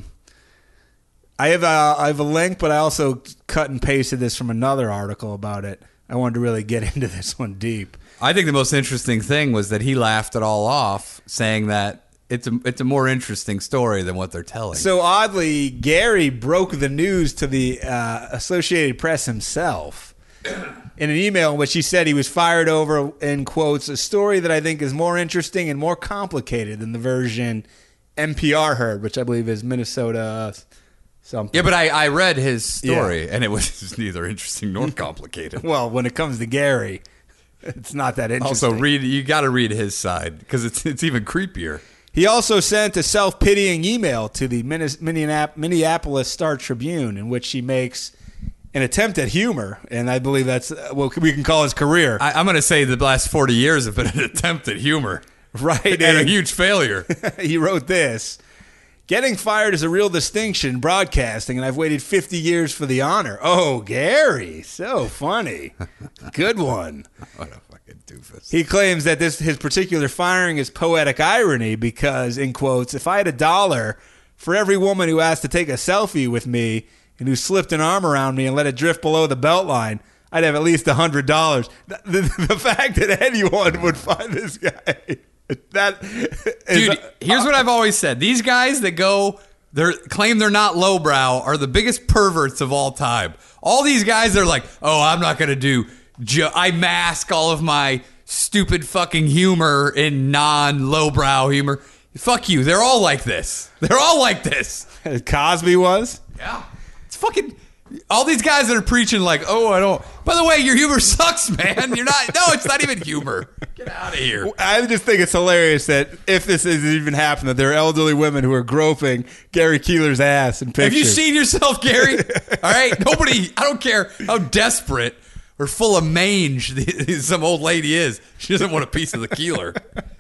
I have a I have a link, but I also cut and pasted this from another article about it. I wanted to really get into this one deep. I think the most interesting thing was that he laughed it all off, saying that it's a it's a more interesting story than what they're telling. So oddly, Gary broke the news to the uh, Associated Press himself in an email in which he said he was fired over, in quotes, a story that I think is more interesting and more complicated than the version N P R heard, which I believe is Minnesota something. yeah, but I, I read his story, and it was neither interesting nor complicated. Well, when it comes to Gary, it's not that interesting. Also, read you got to read his side because it's it's even creepier. He also sent a self-pitying email to the Minneapolis Star Tribune in which he makes an attempt at humor, and I believe that's what we can call his career. I, I'm going to say the last forty years have been an attempt at humor, Right. and a huge failure. He wrote this: getting fired is a real distinction in broadcasting, and I've waited fifty years for the honor. Oh, Gary, so funny. Good one. What a fucking doofus. He claims that this his particular firing is poetic irony because, in quotes, if I had a dollar for every woman who asked to take a selfie with me and who slipped an arm around me and let it drift below the belt line, I'd have at least one hundred dollars. The, the, the fact that anyone would find this guy... That is, Dude, here's what I've always said. These guys that go, they claim they're not lowbrow are the biggest perverts of all time. All these guys are like, oh, I'm not going to do, jo- I mask all of my stupid fucking humor in non-lowbrow humor. Fuck you. They're all like this. They're all like this. Cosby was. Yeah. It's fucking... All these guys that are preaching like, oh, I don't... By the way, your humor sucks, man. You're not... No, it's not even humor. Get out of here. I just think it's hilarious that if this is even happened, that there are elderly women who are groping Gary Keeler's ass in pictures. Have you seen yourself, Gary? All right? Nobody... I don't care how desperate or full of mange the, some old lady is. She doesn't want a piece of the Keeler.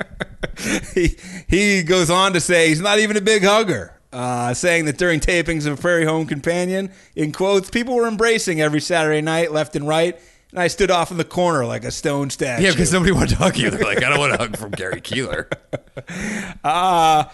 he, he goes on to say he's not even a big hugger. Uh, saying that during tapings of Prairie Home Companion, in quotes, people were embracing every Saturday night, left and right, and I stood off in the corner like a stone statue. Yeah, because nobody wanted to hug you. They're like, I don't want to hug from Gary Keeler. Uh,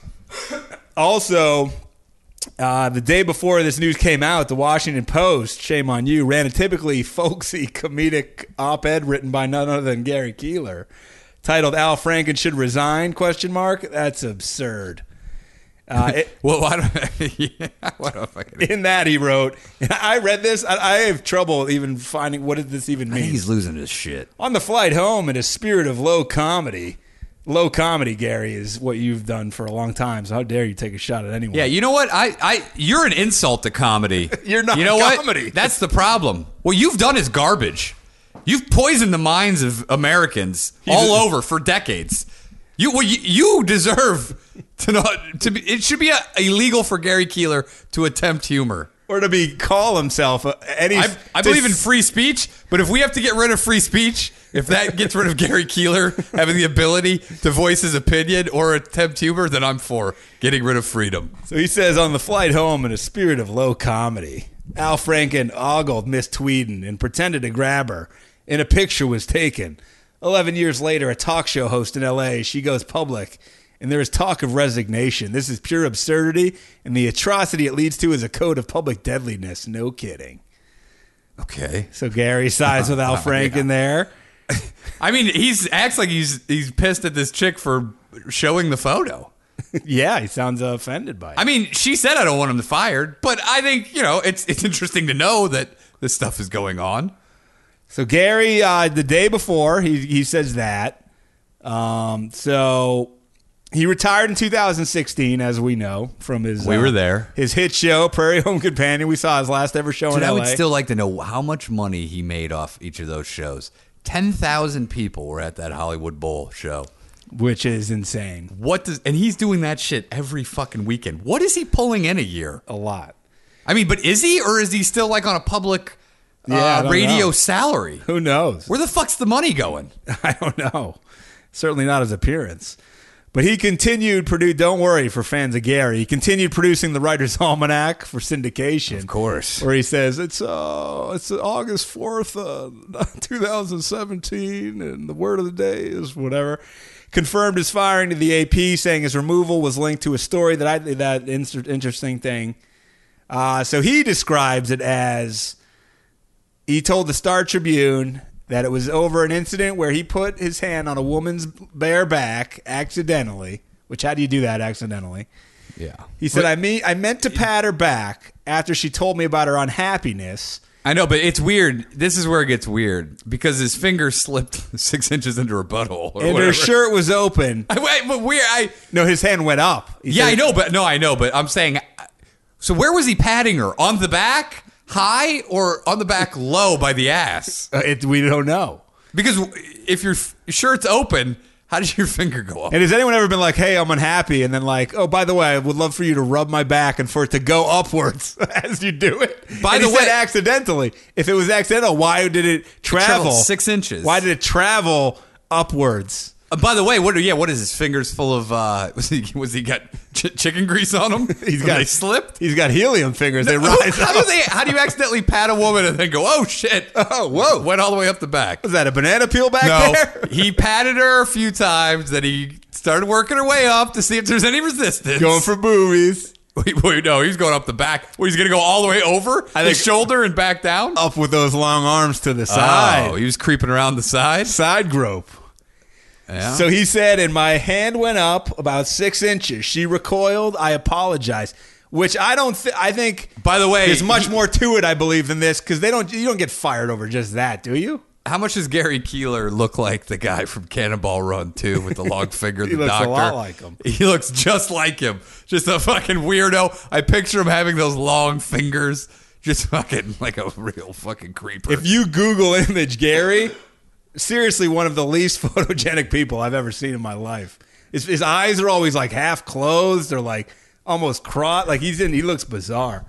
also, uh, the day before this news came out, the Washington Post, shame on you, ran a typically folksy comedic op-ed written by none other than Gary Keeler, titled "Al Franken Should Resign?" Question mark. That's absurd. Uh, it, Well, why don't, yeah, why don't I fucking... in that he wrote, I read this. I, I have trouble even finding what does this even I mean. think he's losing his shit. On the flight home, in a spirit of low comedy, low comedy, Gary, is what you've done for a long time. So how dare you take a shot at anyone? Yeah, you know what? I, I, you're an insult to comedy. You're not You know comedy. what? That's the problem. What you've done is garbage. You've poisoned the minds of Americans all over for decades. You, well, you, you deserve to not to be. It should be a, illegal for Gary Keeler to attempt humor. Or to be call himself uh, any. I, I believe in free speech, but if we have to get rid of free speech, if that gets rid of Gary Keeler having the ability to voice his opinion or attempt humor, then I'm for getting rid of freedom. So he says, on the flight home, in a spirit of low comedy, Al Franken ogled Miss Tweeden and pretended to grab her, and a picture was taken. Eleven years later, a talk show host in L A, she goes public, and there is talk of resignation. This is pure absurdity, and the atrocity it leads to is a code of public deadliness. No kidding. Okay. So Gary sides with Al Franken there. I mean, he's acts like he's he's pissed at this chick for showing the photo. Yeah, he sounds uh, offended by it. I mean, she said I don't want him fired, but I think, you know, it's it's interesting to know that this stuff is going on. So Gary, uh, the day before, he he says that. Um, so he retired in two thousand sixteen, as we know from his. We uh, were there. His hit show, Prairie Home Companion. We saw his last ever show Dude, in I L A. would still like to know how much money he made off each of those shows. ten thousand people were at that Hollywood Bowl show. Which is insane. What does and he's doing that shit every fucking weekend. What is he pulling in a year? A lot. I mean, but is he or is he still like on a public Yeah, I uh, don't radio know. salary? Who knows? Where the fuck's the money going? I don't know. Certainly not his appearance. But he continued produ Don't worry for fans of Gary. He continued producing the Writer's Almanac for syndication. Of course. Where he says it's uh it's August fourth, uh, two thousand seventeen, and the word of the day is whatever. Confirmed his firing to the A P, saying his removal was linked to a story that I that inter- interesting thing. Uh, so he describes it as he told the Star Tribune that it was over an incident where he put his hand on a woman's bare back accidentally. Which, how do you do that accidentally? Yeah. He said, I mean, I meant to pat her back after she told me about her unhappiness. I know, but it's weird. This is where it gets weird because his finger slipped six inches into her butthole. Or And whatever. her shirt was open. I, wait, but weird. I No, his hand went up. He yeah, said- I know, but no, I know, but I'm saying. So where was he patting her? On the back, high, or on the back, low by the ass? Uh, it, we don't know. Because if your f- shirt's open, how does your finger go up? And has anyone ever been like, hey, I'm unhappy, and then like, oh, by the way, I would love for you to rub my back and for it to go upwards as you do it? By And the he way- said accidentally. If it was accidental, why did it travel? traveled six inches. Why did it travel upwards? Uh, by the way, what? Yeah, what is his fingers full of? Uh, was he? Was he got ch- chicken grease on him? He's When got they slipped. He's got helium fingers. They Oh, rise how up. do they? How do you accidentally pat a woman and then go, oh shit? Oh, whoa. Went all the way up the back. Was that a banana peel back No, there? he patted her a few times. Then he started working her way up to see if there's any resistance. Going for boobies. Wait, wait, no, he's going up the back. Well, he's going to go all the way over I his think- shoulder and back down. Up with those long arms to the Oh, side. he was creeping around the side. Side grope. Yeah. So he said, and my hand went up about six inches. She recoiled. I apologize. Which I don't. Th- I think. By the way, there's much he- more to it, I believe, than this because they don't. You don't get fired over just that, do you? How much does Gary Keeler look like the guy from Cannonball Run too, with the long finger? He the looks a doctor. lot like him. He looks just like him. Just a fucking weirdo. I picture him having those long fingers, just fucking like a real fucking creeper. If you Google image Gary, seriously, one of the least photogenic people I've ever seen in my life. His, his eyes are always like half closed or like almost crossed. Like he's in. He looks bizarre.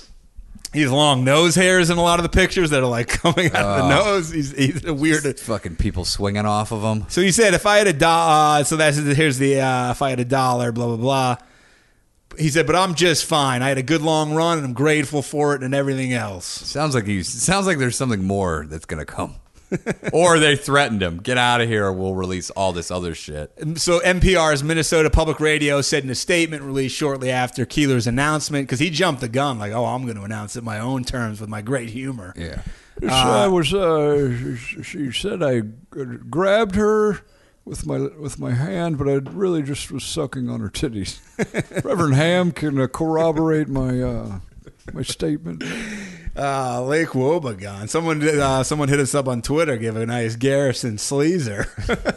He has long nose hairs in a lot of the pictures that are like coming out of the nose. He's, he's a weird. fucking people swinging off of him. So he said, if I had a dollar, uh, so that's here's the uh, if I had a dollar, blah blah blah. He said, but I'm just fine. I had a good long run, and I'm grateful for it, and everything else. Sounds like he's. Sounds like there's something more that's gonna come. Or they threatened him. Get out of here, or we'll release all this other shit. So N P R's Minnesota Public Radio said in a statement released shortly after Keeler's announcement, because he jumped the gun, like, oh, I'm going to announce it in my own terms with my great humor. Yeah. I was. Uh, she, she said I grabbed her with my with my hand, but I really just was sucking on her titties. Reverend Ham can uh, corroborate my uh, my statement. Uh, Lake Wobegon. Someone did, uh, someone hit us up on Twitter, gave a nice Garrison Sleazer.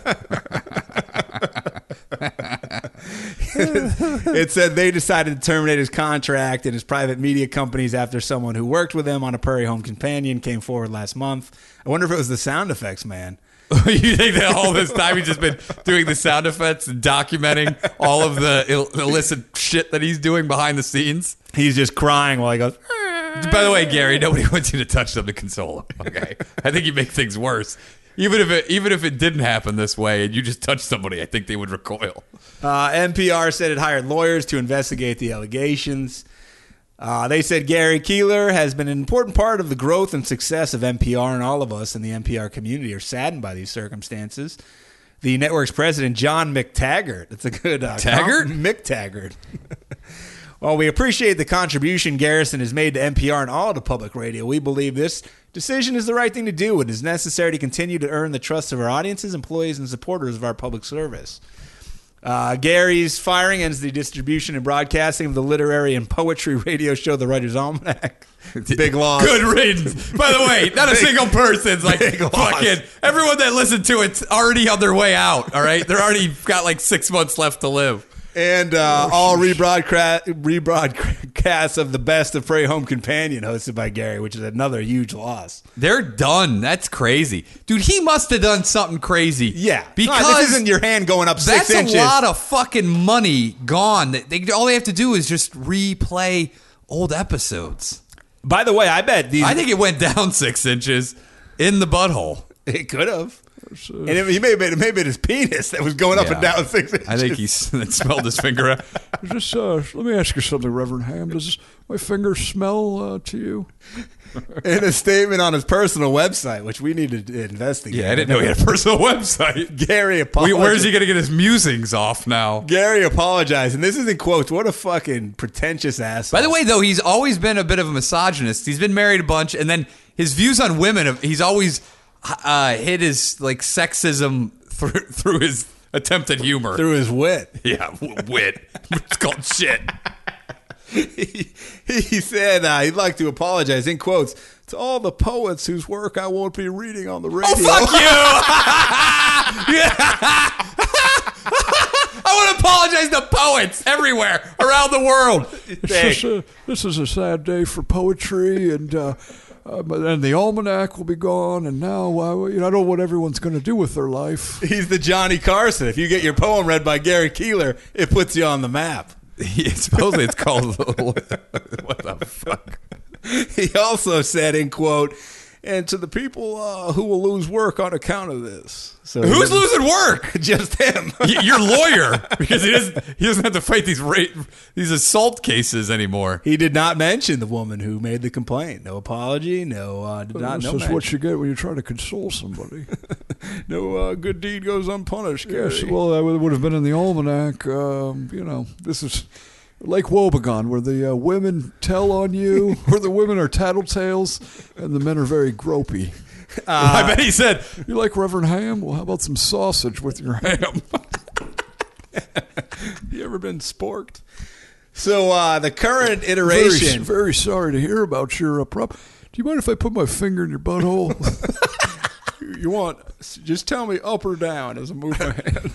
It said they decided to terminate his contract and his private media companies after someone who worked with him on a Prairie Home Companion came forward last month. I wonder if it was the sound effects man. You think that all this time he's just been doing the sound effects and documenting all of the Ill- illicit shit that he's doing behind the scenes? He's just crying while he goes, By the way, Gary, nobody wants you to touch them to console them. Okay, I think you make things worse. Even if it even if it didn't happen this way and you just touched somebody, I think they would recoil. Uh, N P R said it hired lawyers to investigate the allegations. Uh, they said Gary Keeler has been an important part of the growth and success of N P R, and all of us in the N P R community are saddened by these circumstances. The network's president, John McTaggart, that's a good uh, Taggart? com- McTaggart. While we appreciate the contribution Garrison has made to N P R and all to public radio, we believe this decision is the right thing to do. It is necessary to continue to earn the trust of our audiences, employees, and supporters of our public service. Uh, Gary's firing ends the distribution and broadcasting of the literary and poetry radio show, The Writer's Almanac. Big loss. Good riddance. By the way, not a Big- single person's like big loss. fucking. Everyone that listened to it's already on their way out. All right, they're already got like six months left to live. And uh, all rebroadcast, rebroadcasts of the best of Prairie Home Companion, hosted by Gary, which is another huge loss. They're done. That's crazy, dude. He must have done something crazy. Yeah, because no, this isn't your hand going up six that's inches. a lot of fucking money gone. They, all they have to do is just replay old episodes. By the way, I bet these. I think it went down six inches in the butthole. It could have. And it, he may have been, it may have been his penis that was going up Yeah. and down six inches. I think he s- smelled his finger out. Is this, uh, let me ask you something, Reverend Ham. Does this, my finger smell uh, to you? In a statement on his personal website, which we need to investigate. Yeah, I didn't know he had a personal website. Gary Wait, apologized. where's he going to get his musings off now? Gary apologized, and this is in quotes. What a fucking pretentious asshole. By the way, though, he's always been a bit of a misogynist. He's been married a bunch, and then his views on women, have- he's always uh, hid his like sexism through through his attempt at humor. through his wit. Yeah, w- wit. It's called shit. he, he said uh, he'd like to apologize, in quotes, to all the poets whose work I won't be reading on the radio. Oh, fuck you! I want to apologize to poets everywhere around the world. It's just a, this is a sad day for poetry, and uh, uh, but then the almanac will be gone, and now uh, you know, I don't know what everyone's going to do with their life. He's the Johnny Carson. If you get your poem read by Gary Keeler, it puts you on the map. Yeah, supposedly it's called what the fuck? He also said, in quote, and to the people uh, who will lose work on account of this. So Who's losing work? Just him. Y- Your lawyer, because he doesn't he doesn't have to fight these rape, these assault cases anymore. He did not mention the woman who made the complaint. No apology. No. Uh, did not. This No. is mention. what you get when you try to console somebody. No uh, good deed goes unpunished. Gary. Yes, well, that would would have been in the almanac. Um, you know, this is Lake Wobegon, where the uh, women tell on you, where the women are tattletales, and the men are very gropey. I bet he said, You like Reverend Ham? Well, how about some sausage with your ham? You ever been sporked? So uh, the current Very, iteration. very sorry to hear about your uh, prop. Do you mind if I put my finger in your butthole? You want? Just tell me up or down as I move my hand.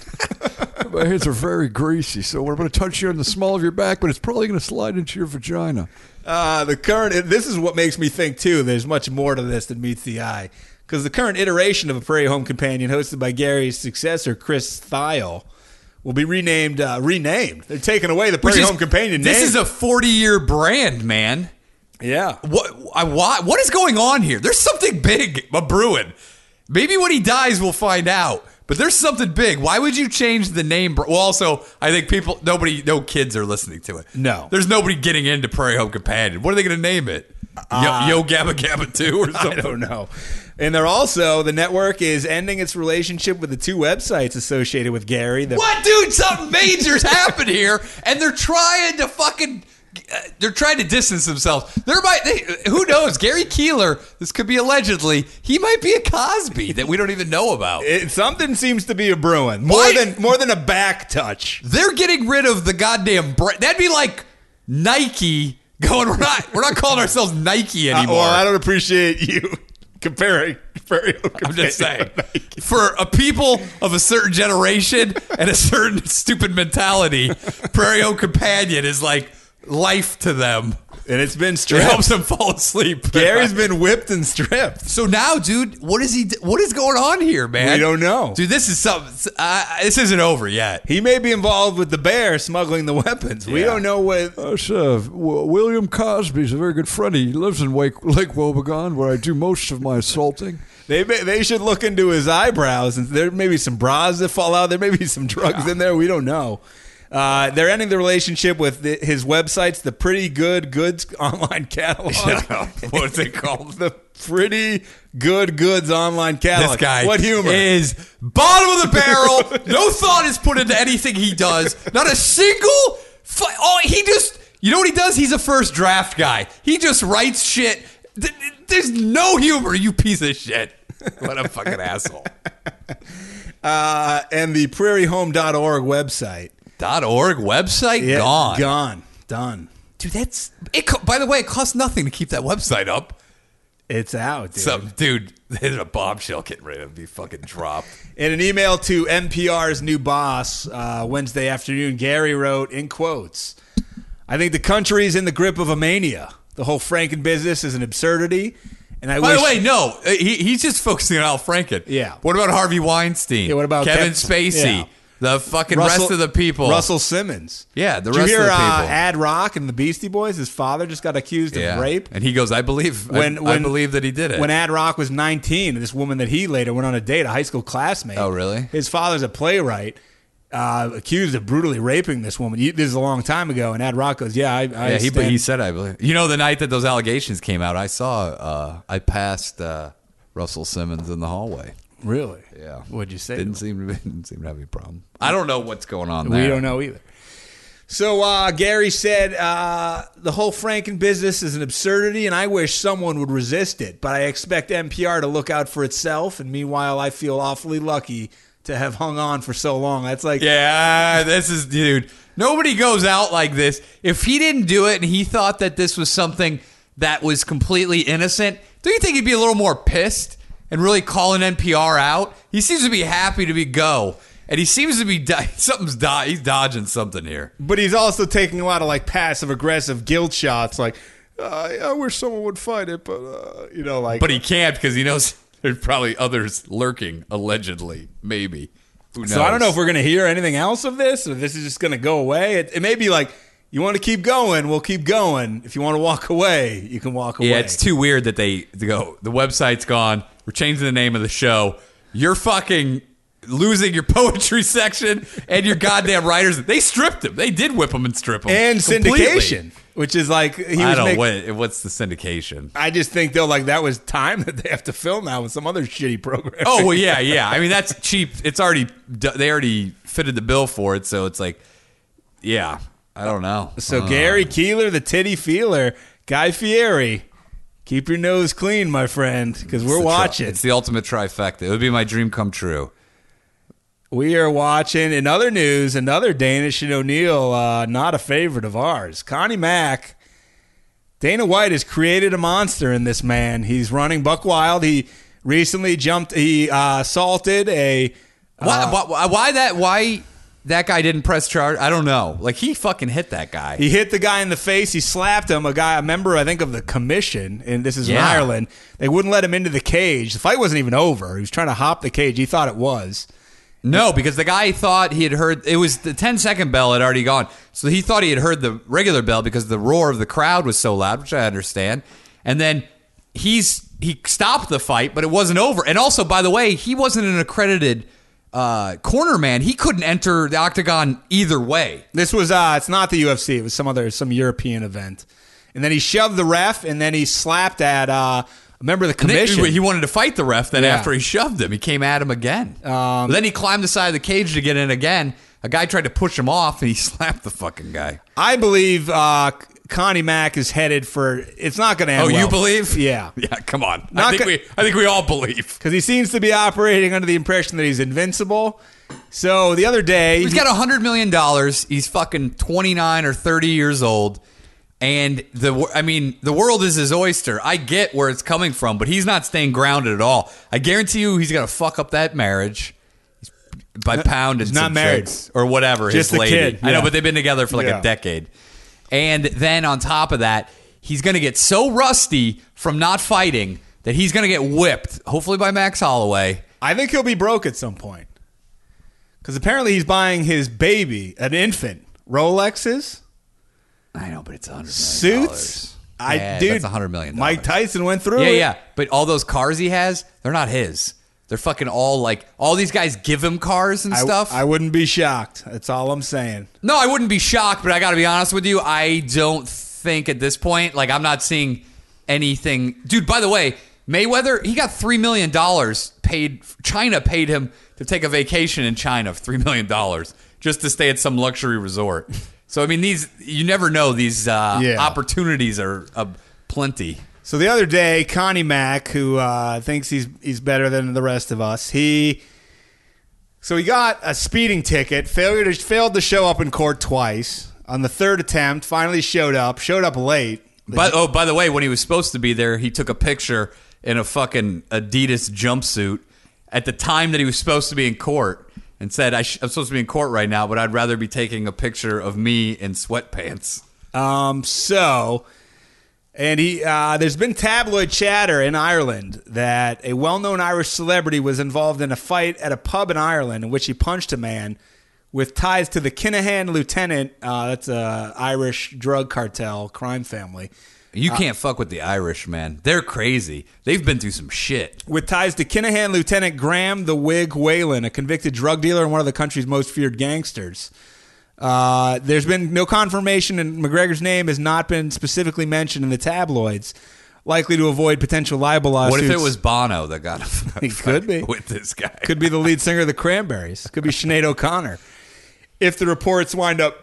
My hands are very greasy, so we're going to touch you on the small of your back, but it's probably going to slide into your vagina. Uh, the current. This is what makes me think too. There's much more to this than meets the eye. Because the current iteration of A Prairie Home Companion, hosted by Gary's successor Chris Thiel, will be renamed. Uh, renamed. They're taking away the Prairie Which is- Home Companion this name. is a forty-year brand, man. yeah. What, I, why, what is going on here? There's something big a brewing. Maybe when he dies, we'll find out. But there's something big. Why would you change the name? Well, also, I think people, nobody, no kids are listening to it. No. There's nobody getting into Prairie Home Companion. What are they going to name it? Uh, Yo, Yo Gabba Gabba two or something? I don't know. And they're also, the network is ending its relationship with the two websites associated with Gary. The, What, dude? Something major's happened here, and they're trying to fucking. Uh, they're trying to distance themselves. There might, they, who knows? Gary Keeler. This could be allegedly. He might be a Cosby that we don't even know about. It, something seems to be a brewing. More Why- than more than a back touch. They're getting rid of the goddamn brand. That'd be like Nike going. We're not. We're not calling ourselves Nike Uh, anymore. well, I don't appreciate you comparing. Prairie Home I'm just saying. Companion to Nike. For a people of a certain generation and a certain stupid mentality, Prairie Home Companion is like life to them. And it's been It stripped. helps them fall asleep. Gary's been whipped and stripped. So now, dude, what is he? What is going on here, man? We don't know. dude. This is something. Uh, this isn't over yet. He may be involved with the bear smuggling the weapons. We Yeah. don't know what. That's, uh, w- William Cosby's a very good friend. He lives in Wake, Lake Wobegon, where I do most of my assaulting. They may- they should look into his eyebrows, and there may be some bras that fall out. There may be some drugs in there. We don't know. Uh, they're ending the relationship with the, his websites, the Pretty Good Goods online catalog. What's it called? The Pretty Good Goods online catalog. This guy What humor? is bottom of the barrel. No thought is put into anything he does. Not a single. Fu- oh, he just. You know what he does? He's a first draft guy. He just writes shit. Th- There's no humor, you piece of shit. What a fucking asshole. uh, and the prairie home dot org website. Dot .org website Yeah, gone. Gone. Done. Dude, that's it. co- By the way, it costs nothing to keep that website up. It's out, dude. So, dude, there's a bombshell getting ready to be fucking dropped. In an email to N P R's new boss uh, Wednesday afternoon, Gary wrote, in quotes, I think the country is in the grip of a mania. The whole Franken business is an absurdity. And I By wish, the way, no, uh, he, he's just focusing on Al Franken. Yeah. What about Harvey Weinstein? Yeah, what about Kevin Kev- Spacey? yeah. The fucking rest of the people. Russell Simmons. Yeah, the Did rest you hear, of the people. Uh, Ad Rock and the Beastie Boys? His father just got accused yeah. of rape. And he goes, I believe, When, I, when, I believe that he did it. When Ad Rock was nineteen, and this woman that he later went on a date, a high school classmate. Oh, really? His father's a playwright, uh, accused of brutally raping this woman. This is a long time ago, and Ad Rock goes, yeah, I, I yeah, he, stand- he said, I believe. You know, the night that those allegations came out, I saw, uh, I passed uh, Russell Simmons in the hallway. Really? Yeah. What'd you say? Didn't seem to be, didn't seem to have any problem. I don't know what's going on We there. don't know either. So uh, Gary said, uh, the whole Franken business is an absurdity, and I wish someone would resist it. But I expect N P R to look out for itself, and meanwhile, I feel awfully lucky to have hung on for so long. That's like, Yeah, this is, dude. Nobody goes out like this. If he didn't do it and he thought that this was something that was completely innocent, don't you think he'd be a little more pissed and really calling N P R out? He seems to be happy to be go, and he seems to be do- something's do- he's dodging something here. but he's also taking a lot of like passive aggressive guilt shots, like, Uh, I wish someone would fight it, but uh, you know, like. But he can't because he knows there's probably others lurking, allegedly, maybe. Who knows? So I don't know if we're going to hear anything else of this, or this is just going to go away. It, it may be like, you want to keep going, we'll keep going. If you want to walk away, you can walk away. Yeah, it's too weird that they, they go, the website's gone. We're changing the name of the show. You're fucking losing your poetry section and your goddamn writers. They stripped him. They did whip him and strip him. and completely. syndication, which is like he was I don't making. what, what's the syndication? I just think though, like that was time that they have to film now with some other shitty program. Oh well, yeah, yeah. I mean that's cheap. It's already they already fitted the bill for it, so it's like, yeah. I don't know. So Uh, Gary Keeler, the titty feeler, Guy Fieri, keep your nose clean, my friend, because we're it's the tri- watching. It's the ultimate trifecta. It would be my dream come true. We are watching. In other news, another Danish and O'Neill, uh, not a favorite of ours. Connie Mack. Dana White has created a monster in this man. He's running buck wild. He recently jumped. He uh, assaulted a. Why, uh, why? Why that? Why that guy didn't press charge? I don't know. Like he fucking hit that guy. He hit the guy in the face. He slapped him. A guy, a member, I think, of the commission, and this is in Yeah. Ireland. They wouldn't let him into the cage. The fight wasn't even over. He was trying to hop the cage. He thought it was. No, because the guy thought he had heard it was the ten second bell had already gone. So he thought he had heard the regular bell because the roar of the crowd was so loud, which I understand. And then he's he stopped the fight, but it wasn't over. And also, by the way, he wasn't an accredited uh, corner man. He couldn't enter the octagon either way. This was. Uh, it's not the U F C. It was some other some European event. And then he shoved the ref, and then he slapped at uh, a member of the And then commission. he wanted to fight the ref. Then Yeah. after he shoved him, he came at him again. Um, But then he climbed the side of the cage to get in again. A guy tried to push him off, and he slapped the fucking guy. I believe uh, Connie Mack is headed for. It's not going to end. Oh, you well. believe? Yeah. Yeah, come on. Not I think go- we I think we all believe. Because he seems to be operating under the impression that he's invincible. So the other day, He's got a hundred million dollars. He's fucking twenty-nine or thirty years old. And the I mean, the world is his oyster. I get where it's coming from, but he's not staying grounded at all. I guarantee you he's gonna fuck up that marriage by pounding he's not some married. chicks or whatever. Just his a lady. kid, I know, yeah. but they've been together for like Yeah. a decade. And then on top of that, he's gonna get so rusty from not fighting that he's gonna get whipped, hopefully by Max Holloway. I think he'll be broke at some point. Because apparently he's buying his baby, an infant, Rolexes, I know, but it's a hundred million dollars. suits. I Yeah, dude, that's a hundred million. Mike Tyson went through Yeah, it. yeah. But all those cars he has, they're not his. They're fucking all like all these guys give him cars and I, stuff. I wouldn't be shocked. That's all I'm saying. no, I wouldn't be shocked, but I got to be honest with you. I don't think at this point, like I'm not seeing anything. Dude, by the way, Mayweather, he got three million dollars paid. China paid him to take a vacation in China for three million dollars just to stay at some luxury resort. So I mean, these you never know. These uh, Yeah. opportunities are uh, plenty. So the other day, Connie Mack, who uh, thinks he's he's better than the rest of us, he So he got a speeding ticket, failure to, failed to show up in court twice. On the third attempt, finally showed up, showed up late. But oh, by the way, when he was supposed to be there, he took a picture in a fucking Adidas jumpsuit at the time that he was supposed to be in court and said, I sh- I'm supposed to be in court right now, but I'd rather be taking a picture of me in sweatpants. Um, so, and he, uh, there's been tabloid chatter in Ireland that a well-known Irish celebrity was involved in a fight at a pub in Ireland in which he punched a man with ties to the Kinahan Lieutenant. Uh, that's a Irish drug cartel crime family. You can't uh, fuck with the Irish, man. They're crazy. They've been through some shit. With ties to Kinahan Lieutenant Graham the Wig Whalen, a convicted drug dealer and one of the country's most feared gangsters. Uh, there's been no confirmation, and McGregor's name has not been specifically mentioned in the tabloids, likely to avoid potential libel lawsuits. What if it was Bono that got a It could be. with this guy? Could be the lead singer of the Cranberries. Could be Sinead O'Connor. If the reports wind up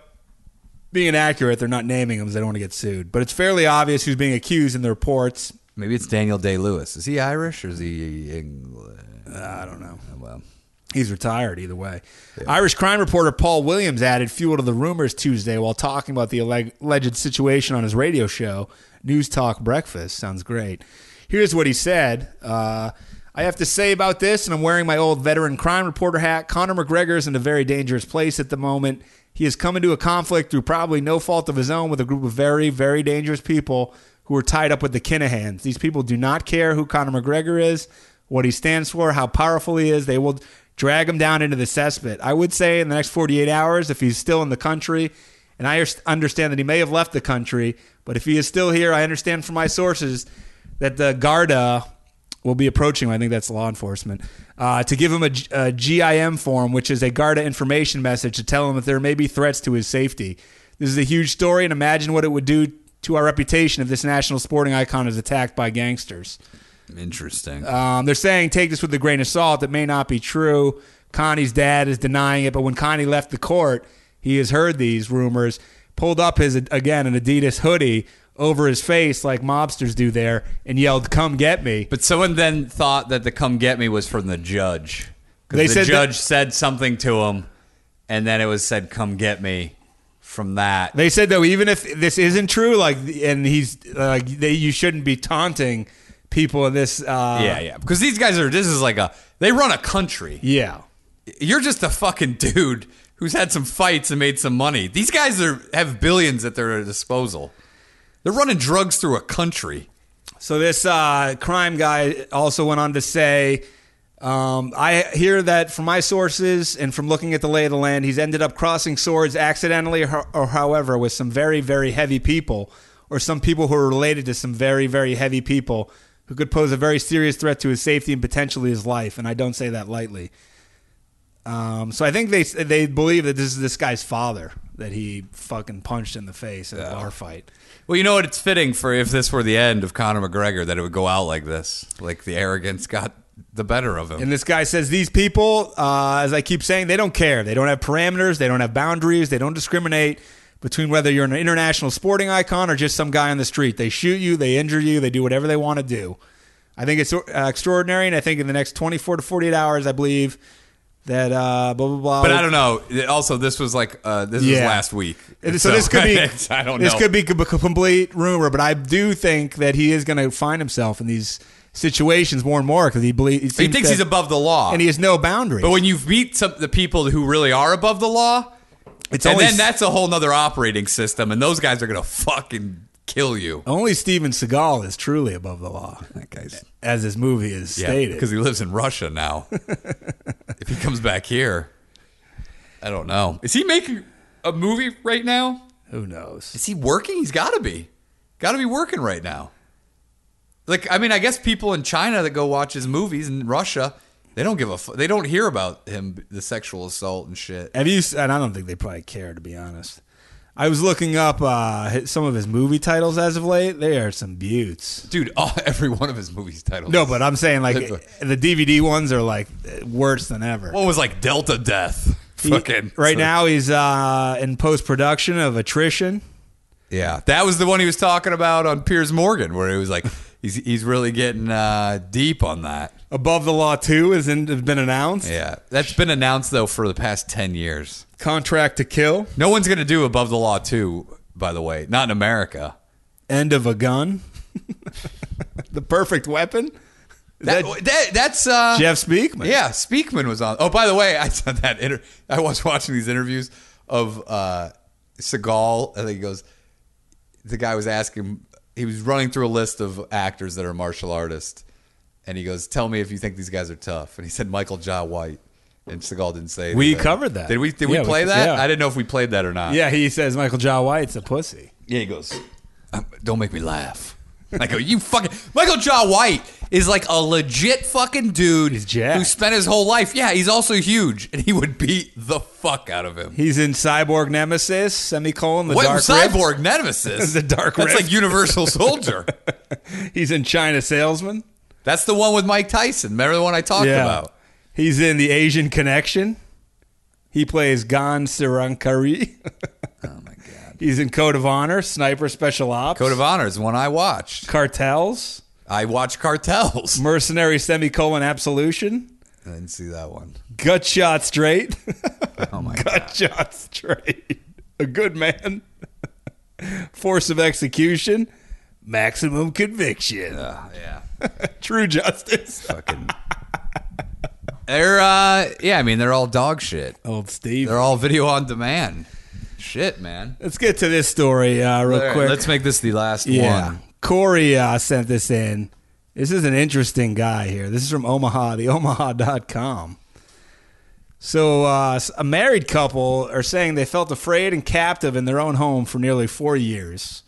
being accurate, they're not naming him because they don't want to get sued. But it's fairly obvious who's being accused in the reports. Maybe it's Daniel Day-Lewis. Is he Irish or is he English? Uh, I don't know. Well, he's retired either way. Yeah. Irish crime reporter Paul Williams added fuel to the rumors Tuesday while talking about the alleged situation on his radio show, News Talk Breakfast. Sounds great. Here's what he said. Uh, I have to say about this, and I'm wearing my old veteran crime reporter hat, Conor McGregor is in a very dangerous place at the moment. He has come into a conflict through probably no fault of his own with a group of very, very dangerous people who are tied up with the Kinahans. These people do not care who Conor McGregor is, what he stands for, how powerful he is. They will drag him down into the cesspit. I would say in the next forty-eight hours, if he's still in the country, and I understand that he may have left the country, but if he is still here, I understand from my sources that the Garda will be approaching him, I think that's law enforcement, uh, to give him a, a G I M form, which is a Garda information message to tell him that there may be threats to his safety. This is a huge story, and imagine what it would do to our reputation if this national sporting icon is attacked by gangsters. Interesting. Um, they're saying take this with a grain of salt. It may not be true. Connie's dad is denying it, but when Connie left the court, he has heard these rumors, pulled up his, again, an Adidas hoodie over his face like mobsters do there and yelled, "Come get me." But someone then thought that the "come get me" was from the judge. They Because the said judge that- said something to him, and then it was said, "Come get me," from that. They said, though, even if this isn't true, like, and he's like, they, you shouldn't be taunting people in this. Uh, yeah, yeah. Because these guys are, this is like a, they run a country. Yeah. You're just a fucking dude who's had some fights and made some money. These guys are have billions at their disposal. They're running drugs through a country. So this uh, crime guy also went on to say, um, I hear that from my sources and from looking at the lay of the land, he's ended up crossing swords accidentally or, or however with some very, very heavy people, or some people who are related to some very, very heavy people who could pose a very serious threat to his safety and potentially his life. And I don't say that lightly. Um, so I think they they believe that this is this guy's father that he fucking punched in the face in a bar fight. Well, you know what? It's fitting for if this were the end of Conor McGregor that it would go out like this. Like the arrogance got the better of him. And this guy says these people, uh, as I keep saying, they don't care. They don't have parameters. They don't have boundaries. They don't discriminate between whether you're an international sporting icon or just some guy on the street. They shoot you. They injure you. They do whatever they want to do. I think it's uh, extraordinary, and I think in the next twenty-four to forty-eight hours, I believe that uh, blah, blah, blah. But I don't know. Also, this was like, uh, this Yeah. was last week. And so, this could be I don't this know. could be a complete rumor, but I do think that he is going to find himself in these situations more and more because he believes He thinks he's above the law. and he has no boundaries. But when you meet some the people who really are above the law, it's and only then that's a whole nother operating system, and those guys are going to fucking kill you. only Steven Seagal is truly above the law, That guy's as his movie is stated. because he lives in Russia now. If he comes back here, I don't know. Is he making a movie right now? Who knows? Is he working? He's got to be. Got to be working right now. Like, I mean, I guess people in China that go watch his movies in Russia, they don't give a fuck. They don't hear about him, the sexual assault and shit. Have you? And I don't think they probably care, to be honest. I was looking up uh, some of his movie titles as of late. They are some beauts. Dude, all, every one of his movies titles. No, but I'm saying like the D V D ones are like worse than ever. One was like Delta Death. He- Fucking right so- now he's uh, in post production of Attrition. Yeah, that was the one he was talking about on Piers Morgan, where he was like, he's he's really getting uh, deep on that. Above the Law two has, in, has been announced. Yeah, that's been announced though for the past ten years. Contract to Kill. No one's gonna do Above the Law two, by the way, not in America. End of a Gun. The Perfect Weapon. Is That, that that that's uh, Jeff Speakman? Yeah, Speakman was on. Oh, by the way, I saw that. Inter- I was watching these interviews of uh, Seagal. I think he goes. The guy was asking. He was running through a list of actors that are martial artists, and he goes, "Tell me if you think these guys are tough." And he said Michael Jai White, and Seagal didn't say. We anything. covered that. Did we? Did Yeah, we play we- that? yeah. I didn't know if we played that or not. Yeah, he says Michael Jai White's a pussy. Yeah, he goes, um, "Don't make me laugh." I go, "You fucking Michael Jai White is like a legit fucking dude He's jacked. who spent his whole life. Yeah, he's also huge, and he would beat the fuck out of him." He's in Cyborg Nemesis, semicolon, the What Dark Cyborg Rift. Nemesis? The Dark That's Rift. like Universal Soldier. He's in China Salesman. That's the one with Mike Tyson. Remember the one I talked about? He's in The Asian Connection. He plays Gan Sirankari. Oh my god. He's in Code of Honor, Sniper Special Ops. Code of Honor is the one I watched. Cartels. I watched Cartels. Mercenary Semicolon Absolution. I didn't see that one. Gut Shot Straight. Oh my Gut god. Shot Straight. A Good Man. Force of Execution. Maximum Conviction. Uh, yeah. True Justice. Fucking. They're uh yeah, I mean they're all dog shit. Old Steve. They're all video on demand. Shit, man. Let's get to this story uh, real All right, quick. let's make this the last Yeah. one. Corey uh, sent this in. This is an interesting guy here. This is from Omaha, the omaha dot com. So uh, a married couple are saying they felt afraid and captive in their own home for nearly four years.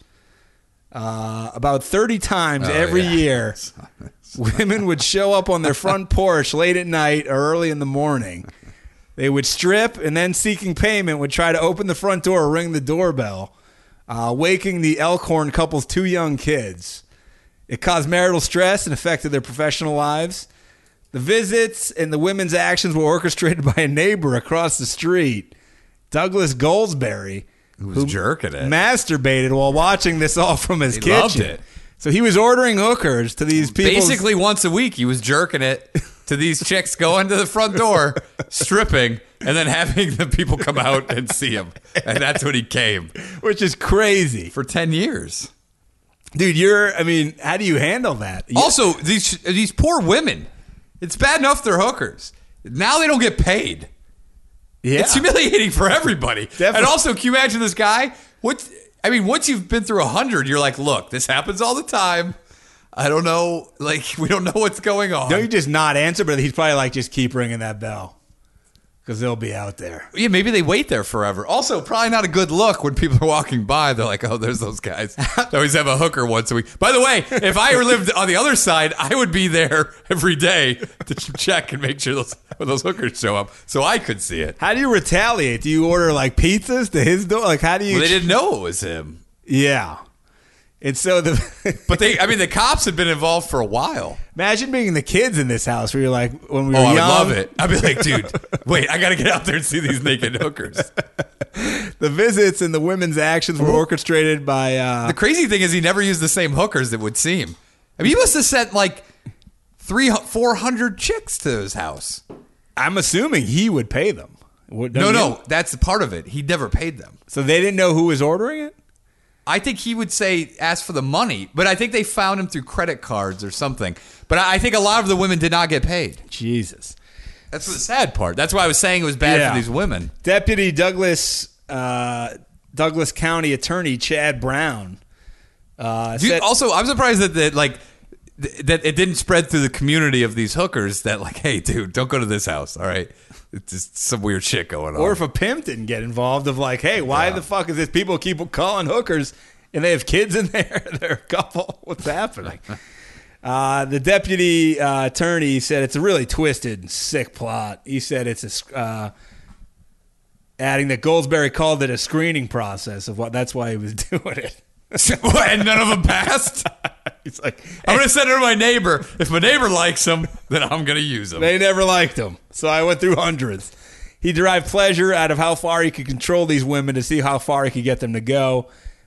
Uh, about thirty times Oh, every yeah. year, women would show up on their front porch late at night or early in the morning. They would strip and then, seeking payment, would try to open the front door or ring the doorbell, uh, waking the Elkhorn couple's two young kids. It caused marital stress and affected their professional lives. The visits and the women's actions were orchestrated by a neighbor across the street, Douglas Goldsberry, Who was jerking it. masturbated while watching this all from his He kitchen. loved it. So he was ordering hookers to these people. Basically once a week he was jerking it to these chicks going to the front door, stripping, and then having the people come out and see him. And that's when he came. which is crazy. For ten years. Dude, you're, I mean, how do you handle that? You- Also, these these poor women, it's bad enough they're hookers. Now they don't get paid. yeah. It's humiliating for everybody. Definitely. And also, can you imagine this guy? What I mean, once you've been through a hundred, you're like, look, this happens all the time. I don't know, like we don't know what's going on. Don't you just not answer, but he's probably like, just keep ringing that bell because they'll be out there. Yeah, maybe they wait there forever. Also, probably not a good look when people are walking by. They're like, oh, there's those guys. They always have a hooker once a week. By the way, if I lived on the other side, I would be there every day to check and make sure those when those hookers show up so I could see it. How do you retaliate? Do you order like pizzas to his door? Like, how do you? Well, they didn't know it was him. Yeah. And so the But they, I mean, the cops had been involved for a while. imagine being the kids in this house where you're like, when we were Oh, I would young, love it. I'd be like, dude, wait, I got to get out there and see these naked hookers. the visits and the women's actions were orchestrated by. Uh, The crazy thing is he never used the same hookers, it would seem. I mean, he must have sent like three, four hundred chicks to his house. I'm assuming he would pay them. What- No, don't no, you? that's part of it. He never paid them. So they didn't know who was ordering it. I think he would say ask for the money, but I think they found him through credit cards or something. But I I think a lot of the women did not get paid. Jesus. That's the sad part. That's why I was saying it was bad Yeah. for these women. Deputy Douglas uh, Douglas County Attorney Chad Brown. Uh, Dude, said, also, I'm surprised that, that like th- that it didn't spread through the community of these hookers. That like, hey, dude, don't go to this house. All right, it's just some weird shit going on. or if a pimp didn't get involved, of like, hey, why Yeah. the fuck is this? People keep calling hookers, and they have kids in there. They're a couple. What's happening? Uh, the deputy uh, attorney said it's a really twisted, and sick plot. He said it's a, sc- uh, adding that Goldsberry called it a screening process of what. That's why he was doing it. and none of them passed. He's like, I'm gonna send it to my neighbor. If my neighbor likes them, then I'm gonna use them. they never liked him, so I went through hundreds. He derived pleasure out of how far he could control these women to see how far he could get them to go.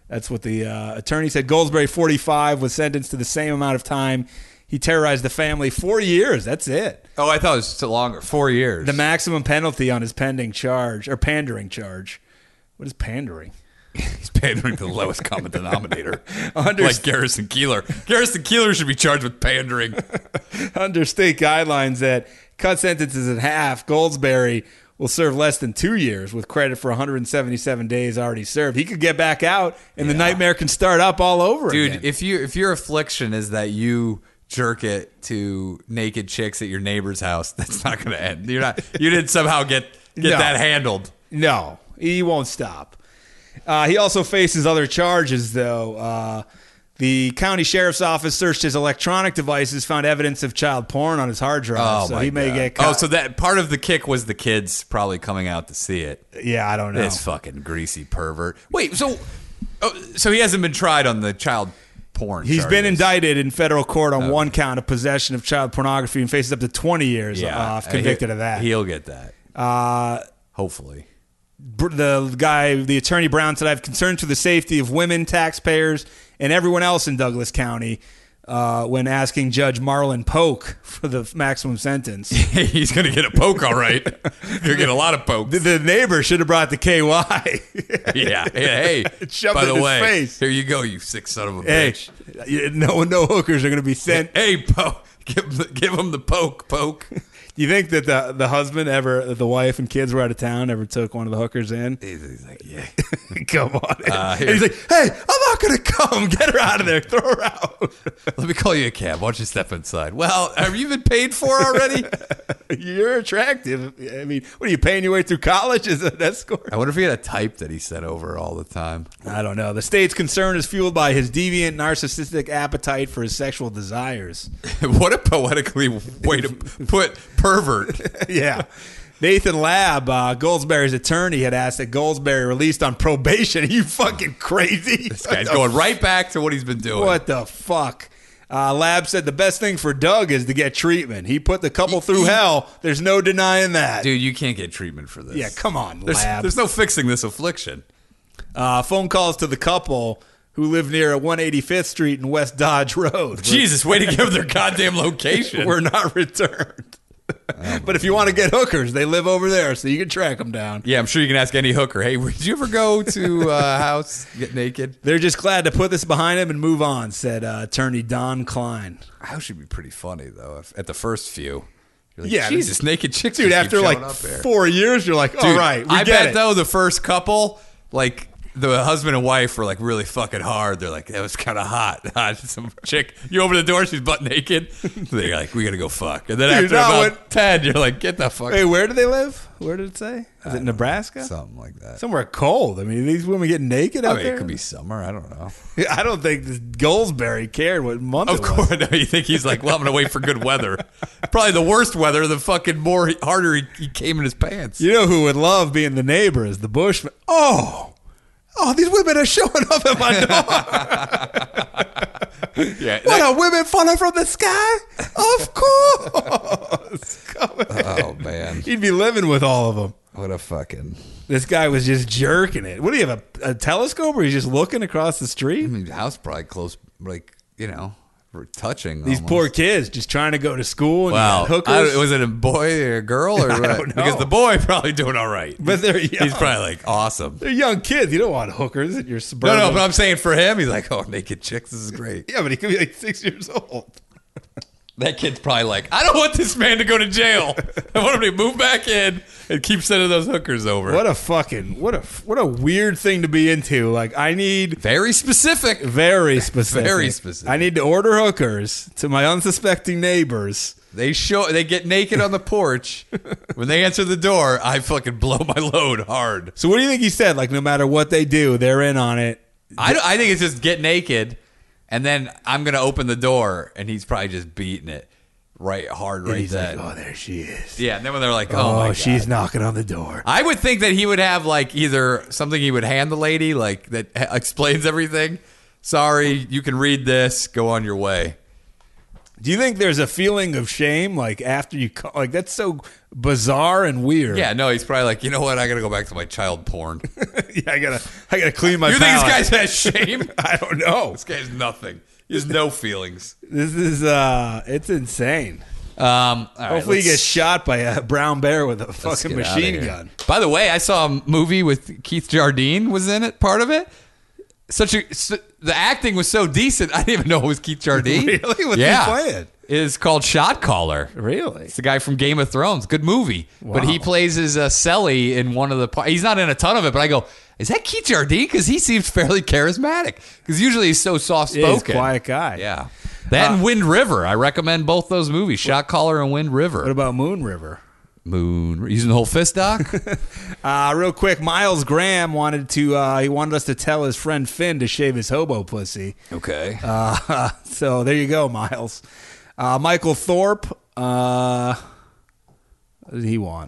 That's what the uh, attorney said. Goldsberry, forty-five, was sentenced to the same amount of time. He terrorized the family. Four years. That's it. Oh, I thought it was still longer. Four years. The maximum penalty on his pending charge, or pandering charge. What is pandering? He's pandering to the lowest common denominator. Under- like Garrison Keillor. Garrison Keillor should be charged with pandering. Under state guidelines that cut sentences in half, Goldsberry will serve less than two years with credit for one hundred seventy-seven days already served. He could get back out, and the nightmare can start up all over Dude, again. if you if your affliction is that you jerk it to naked chicks at your neighbor's house, that's not going to end. You're not. You didn't somehow get get No. that handled. No, he won't stop. Uh, he also faces other charges, though. Uh, the county sheriff's office searched his electronic devices, found evidence of child porn on his hard drive. Oh so my he may God. get caught. Oh, so that part of the kick was the kids probably coming out to see it. Yeah, I don't know. This fucking greasy pervert. Wait, so oh, so he hasn't been tried on the child porn. He's charges. been indicted in federal court on one count of possession of child pornography and faces up to twenty years Yeah, off, convicted he, of that. He'll get that. Uh, Hopefully. Br- the guy, the attorney Brown said, I have concerns for the safety of women, taxpayers, and everyone else in Douglas County uh, when asking Judge Marlon Polk for the maximum sentence. He's going to get a poke, all right. He's going to get a lot of pokes. The, the neighbor should have brought the K Y. Yeah. Hey, hey. Shoved by it the in his way, face. here you go, you sick son of a Hey, bitch. no, no hookers are going to be sent. Hey, po- give, him the- give him the poke, poke. Do you think that the the husband ever, that the wife and kids were out of town, ever took one of the hookers in? He's, he's like, yeah. Come on. Uh, and he's like, hey, I'm not going to come. Get her out of there. Throw her out. Let me call you a cab. Why don't you step inside? Well, have you been paid for already? You're attractive. I mean, what are you paying your way through college as an escort? I wonder if he had a type that he sent over all the time. I don't know. The state's concern is fueled by his deviant, narcissistic appetite for his sexual desires. What a poetically way to put pervert. Yeah. Nathan Labb, uh, Goldsberry's attorney, had asked that Goldsberry released on probation. Are you fucking crazy? This guy's going right back to what he's been doing. What the fuck? Uh, Labb said the best thing for Doug is to get treatment. He put the couple through hell. There's no denying that. Dude, you can't get treatment for this. Yeah, come on, There's, Labb. there's no fixing this affliction. Uh, phone calls to the couple who live near one eighty-fifth Street and West Dodge Road. Jesus, way to give their goddamn location. Were not returned. But if you want to get hookers, they live over there, so you can track them down. Yeah, I'm sure you can ask any hooker, hey, did you ever go to a house, get naked? They're just glad to put this behind them and move on, said uh, attorney Don Klein. That should be pretty funny, though, if, at the first few. You're like, Yeah, Jesus, naked chicks Dude, just after keep like showing up there. four years, you're like, all Dude, right, we I get bet, it. though, the first couple, like, the husband and wife were like really fucking hard. They're like, that was kind of hot. Some chick, you open the door, she's butt naked. They're like, we gotta go fuck. And then Dude, after no, about what- ten, you're like, get the fuck. Hey, where do they live? Where did it say? Is it Nebraska? Something like that. Somewhere cold. I mean, these women get naked I out mean, there. it could be summer. I don't know. I don't think this Goldsberry cared what month Of it was. course, no, you think he's like, well, I'm gonna wait for good weather. Probably the worst weather. The fucking more harder he, he came in his pants. You know who would love being the neighbor is the Bushman. Oh, oh, these women are showing up at my door. Yeah, What that- are women falling from the sky? Of course. Come on. oh man, He'd be living with all of them. what a fucking. This guy was just jerking it. What do you have, a, a telescope or he's just looking across the I street? mean, the house probably close, like you know, we're touching These almost. poor kids just trying to go to school and Wow, you got hookers. I- was it a boy or a girl or I what? don't know. Because the boy probably doing all right, But they're young. he's probably like awesome. They're young kids. You don't want hookers at your No, suburban. no, but I'm saying for him, he's like, oh, naked chicks, this is great. Yeah, but he could be like six years old. That kid's probably like, I don't want this man to go to jail. I want him to move back in and keep sending those hookers over. What a fucking what a what a weird thing to be into. Like I need Very specific. very specific. Very specific. I need to order hookers to my unsuspecting neighbors. They show they get naked on the porch. When they answer the door, I fucking blow my load hard. So what do you think he said? Like no matter what they do, they're in on it. I, don't- I think it's just get naked, and then I'm gonna open the door, and he's probably just beating it right hard And right he's then. like, oh, there she is. Yeah, and then when they're like, oh, Oh, my God. she's knocking on the door. I would think that he would have like either something he would hand the lady, like that explains everything. Sorry, you can read this. Go on your way. Do you think there's a feeling of shame, like after you, co- like that's so bizarre and weird? Yeah, no, he's probably like, you know what? I got to go back to my child porn. yeah. I gotta, I gotta clean my. You think palate. this guy has shame? I don't know. This guy has nothing. He has no feelings. This is, uh, it's insane. Um, all right, Hopefully, he let's- gets shot by a brown bear with a let's fucking get outta machine here. gun. By the way, I saw a movie with Keith Jardine was in it. Part of it. Such a so, the acting was so decent. I didn't even know it was Keith Jardine. Really? What's yeah. he playing? It's called Shot Caller. Really? It's the guy from Game of Thrones. Good movie. But he Wow. plays as uh, Sully in one of the parts. He's not in a ton of it, but I go, is that Keith Jardine? Because he seems fairly charismatic. Because usually he's so soft Yeah, he's a spoken. quiet guy. Yeah. That and Wind River. I recommend both those movies, Shot Caller and Wind River. What about Moon River? Moon. Using the whole fist, Doc? Uh, real quick, Miles Graham wanted to. Uh, he wanted us to tell his friend Finn to shave his hobo pussy. Okay. Uh, so there you go, Miles. Uh, Michael Thorpe. Uh, what did he want?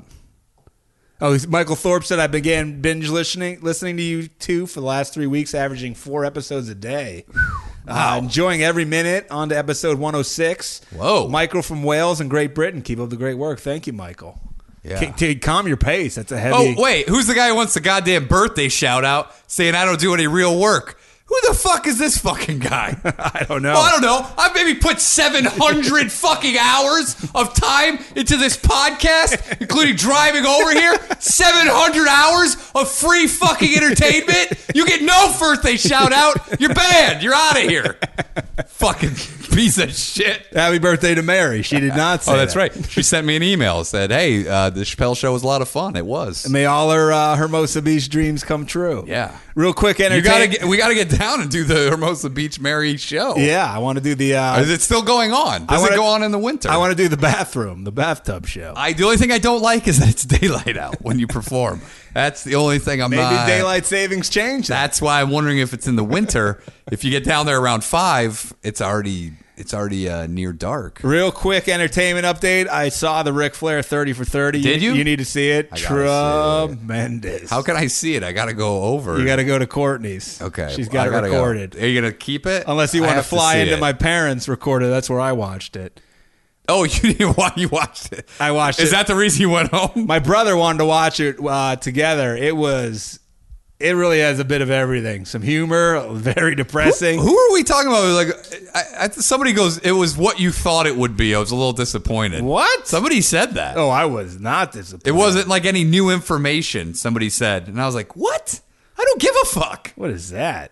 Oh, he's- Michael Thorpe said I began binge listening listening to you two for the last three weeks, averaging four episodes a day. Uh, enjoying every minute. On to episode one oh six. Whoa. Michael from Wales and Great Britain. Keep up the great work. Thank you, Michael. Yeah. K- to calm your pace. That's a heavy. Oh, wait. Who's the guy who wants the goddamn birthday shout out saying I don't do any real work? Who the fuck is this fucking guy? I don't know. Oh, I don't know. I maybe put seven hundred fucking hours of time into this podcast, including driving over here. seven hundred hours of free fucking entertainment. You get no birthday shout out. You're banned. You're out of here. Fucking piece of shit. Happy birthday to Mary. She did not say Oh, that's that. right. She sent me an email. Said, hey, uh, the Chappelle show was a lot of fun. It was. May all her uh, Hermosa Beach dreams come true. Yeah. Real quick, You entertain. gotta get, we got to get down and do the Hermosa Beach Mary show. Yeah, I want to do the. Uh, Is it still going on? Does wanna- it go on in the winter? I want to do the bathroom, the bathtub show. I the only thing I don't like is that it's daylight out when you perform. That's the only thing I'm Maybe not. daylight savings change. That. That's why I'm wondering if it's in the winter. If you get down there around five, it's already it's already uh, near dark. Real quick entertainment update. I saw the Ric Flair thirty for thirty. Did you? You need to see it. I gotta see it. Tremendous. How can I see it? I got to go over. You got to go to Courtney's. Okay, She's well, got I it gotta go. recorded. Are you gonna keep it? Unless you I want to have fly see into it. my parents' recorded. That's where I watched it. Oh, you didn't watch? You watched it? I watched Is it. that the reason you went home? My brother wanted to watch it uh, together. It was. It really has a bit of everything. Some humor, very depressing. Who are we talking about? Like, I, I, somebody goes, it was what you thought it would be. I was a little disappointed. What? Somebody said that. Oh, I was not disappointed. It wasn't like any new information, somebody said. And I was like, what? I don't give a fuck. What is that?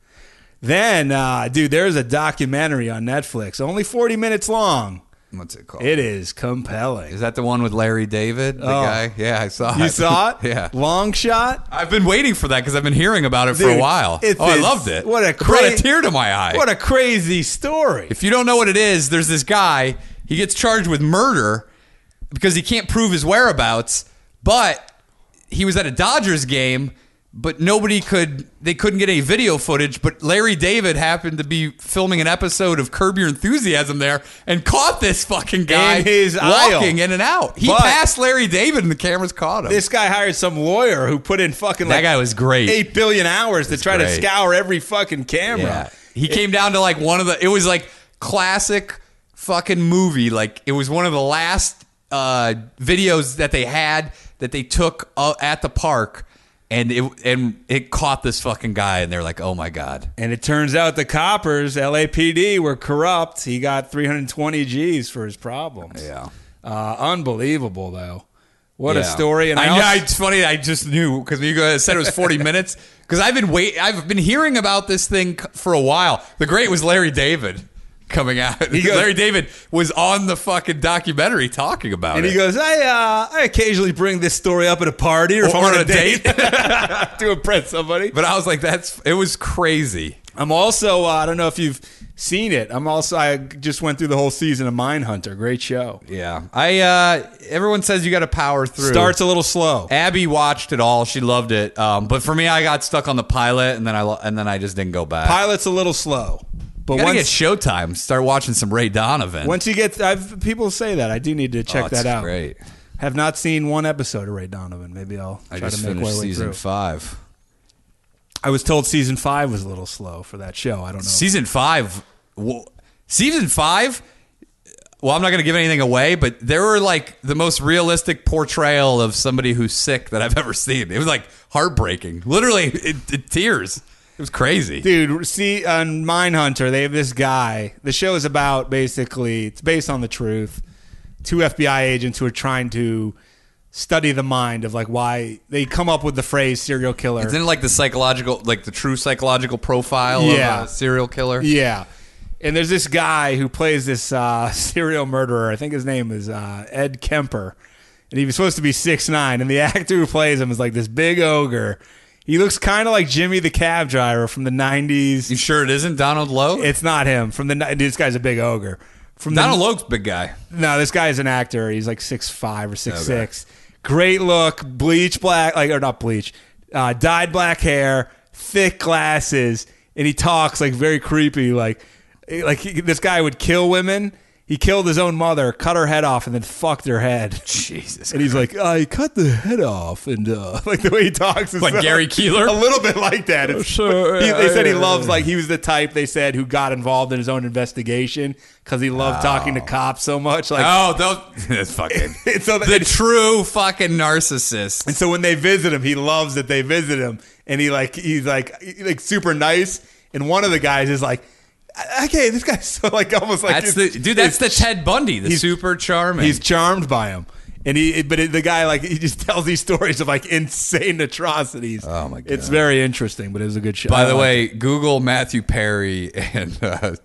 Then, uh, dude, there's a documentary on Netflix, only forty minutes long. What's it called? It is compelling. Is that the one with Larry David, the Oh. guy? Yeah, I saw it. You saw it? Yeah. Long shot? I've been waiting for that because I've been hearing about it for Dude, a while. it's- Oh, I it's- loved it. what a It brought a cra- tear to my eye. What a crazy story. If you don't know what it is, there's this guy. He gets charged with murder because he can't prove his whereabouts, but he was at a Dodgers game, but nobody could, they couldn't get any video footage, but Larry David happened to be filming an episode of Curb Your Enthusiasm there and caught this fucking guy In his walking aisle. in and out. He But- passed Larry David and the cameras caught him. This guy hired some lawyer who put in fucking that like guy was great. eight billion hours to try to great. scour every fucking camera. Yeah. He came down to like one of the, it was like classic fucking movie. Like it was one of the last uh, videos that they had that they took uh, at the park. And it and it caught this fucking guy, and they're like, "Oh my god!" And it turns out the coppers, L A P D, were corrupt. He got three hundred twenty G's for his problems. Yeah, Uh, unbelievable, though. What a Yeah. story! And I, I, also- yeah, it's funny. I just knew because you guys said it was forty minutes. Because I've been wait, I've been hearing about this thing c- for a while. The great was Larry David coming out. goes- Larry David was on the fucking documentary talking about and it. he goes, I uh, I occasionally bring this story up at a party or, if Or I'm on on a a date to impress somebody. But I was like, "That's it was crazy." I'm also, uh, I don't know if you've seen it. I'm also, I just went through the whole season of Mindhunter. Great show. Yeah, I. uh Everyone says you got to power through. Starts a little slow. Abby watched it all. She loved it. Um, but for me, I got stuck on the pilot, and then I lo- and then I just didn't go back. Pilot's a little slow. But You gotta once, get Showtime. Start watching some Ray Donovan. once you get, I've, people say that. I do need to check Oh, that it's out. Great. Have not seen one episode of Ray Donovan. Maybe I'll I try just to make my finished way season through. five. I was told season five was a little slow for that show. I don't know. Season five. Well, season five well, I'm not going to give anything away, but they were like the most realistic portrayal of somebody who's sick that I've ever seen. It was like heartbreaking. Literally, it, it, tears. It was crazy. Dude, see, on Mindhunter, they have this guy. The show is about, basically, it's based on the truth. Two F B I agents who are trying to study the mind of like why they come up with the phrase serial killer. Isn't it like the psychological, like the true psychological profile Yeah. of a serial killer? Yeah. And there's this guy who plays this uh, serial murderer. I think his name is uh, Ed Kemper. And he was supposed to be six nine. And the actor who plays him is like this big ogre. He looks kind of like Jimmy the cab driver from the nineties. You sure it isn't Donald Logue? It's not him. From the ni- This guy's a big ogre. From Donald the, Logue's a big guy. No, this guy is an actor. He's like six five or six six. Great look, bleach black, like or not bleach, uh, dyed black hair, thick glasses, and he talks like very creepy. Like, like he, this guy would kill women. He killed his own mother, cut her head off, and then fucked her head. Jesus. And he's like, I cut the head off, and uh, like the way he talks is Like so- Gary Keeler? a little bit like that. It's, So, he, they said he uh, loves like he was the type they said who got involved in his own investigation because he loved talking to cops so much. Like, Oh, those, that's fucking and so that- the true fucking narcissist. And so when they visit him, he loves that they visit him, and he like he's like he, like super nice. And one of the guys is like, okay, this guy's so like almost like That's the dude. That's the Ted Bundy, the he's- super charming. he's charmed by him. And he, but it, the guy like he just tells these stories of like insane atrocities. Oh, my God. It's very interesting, but it was a good show. By I the liked way, it. Google Matthew Perry, and uh,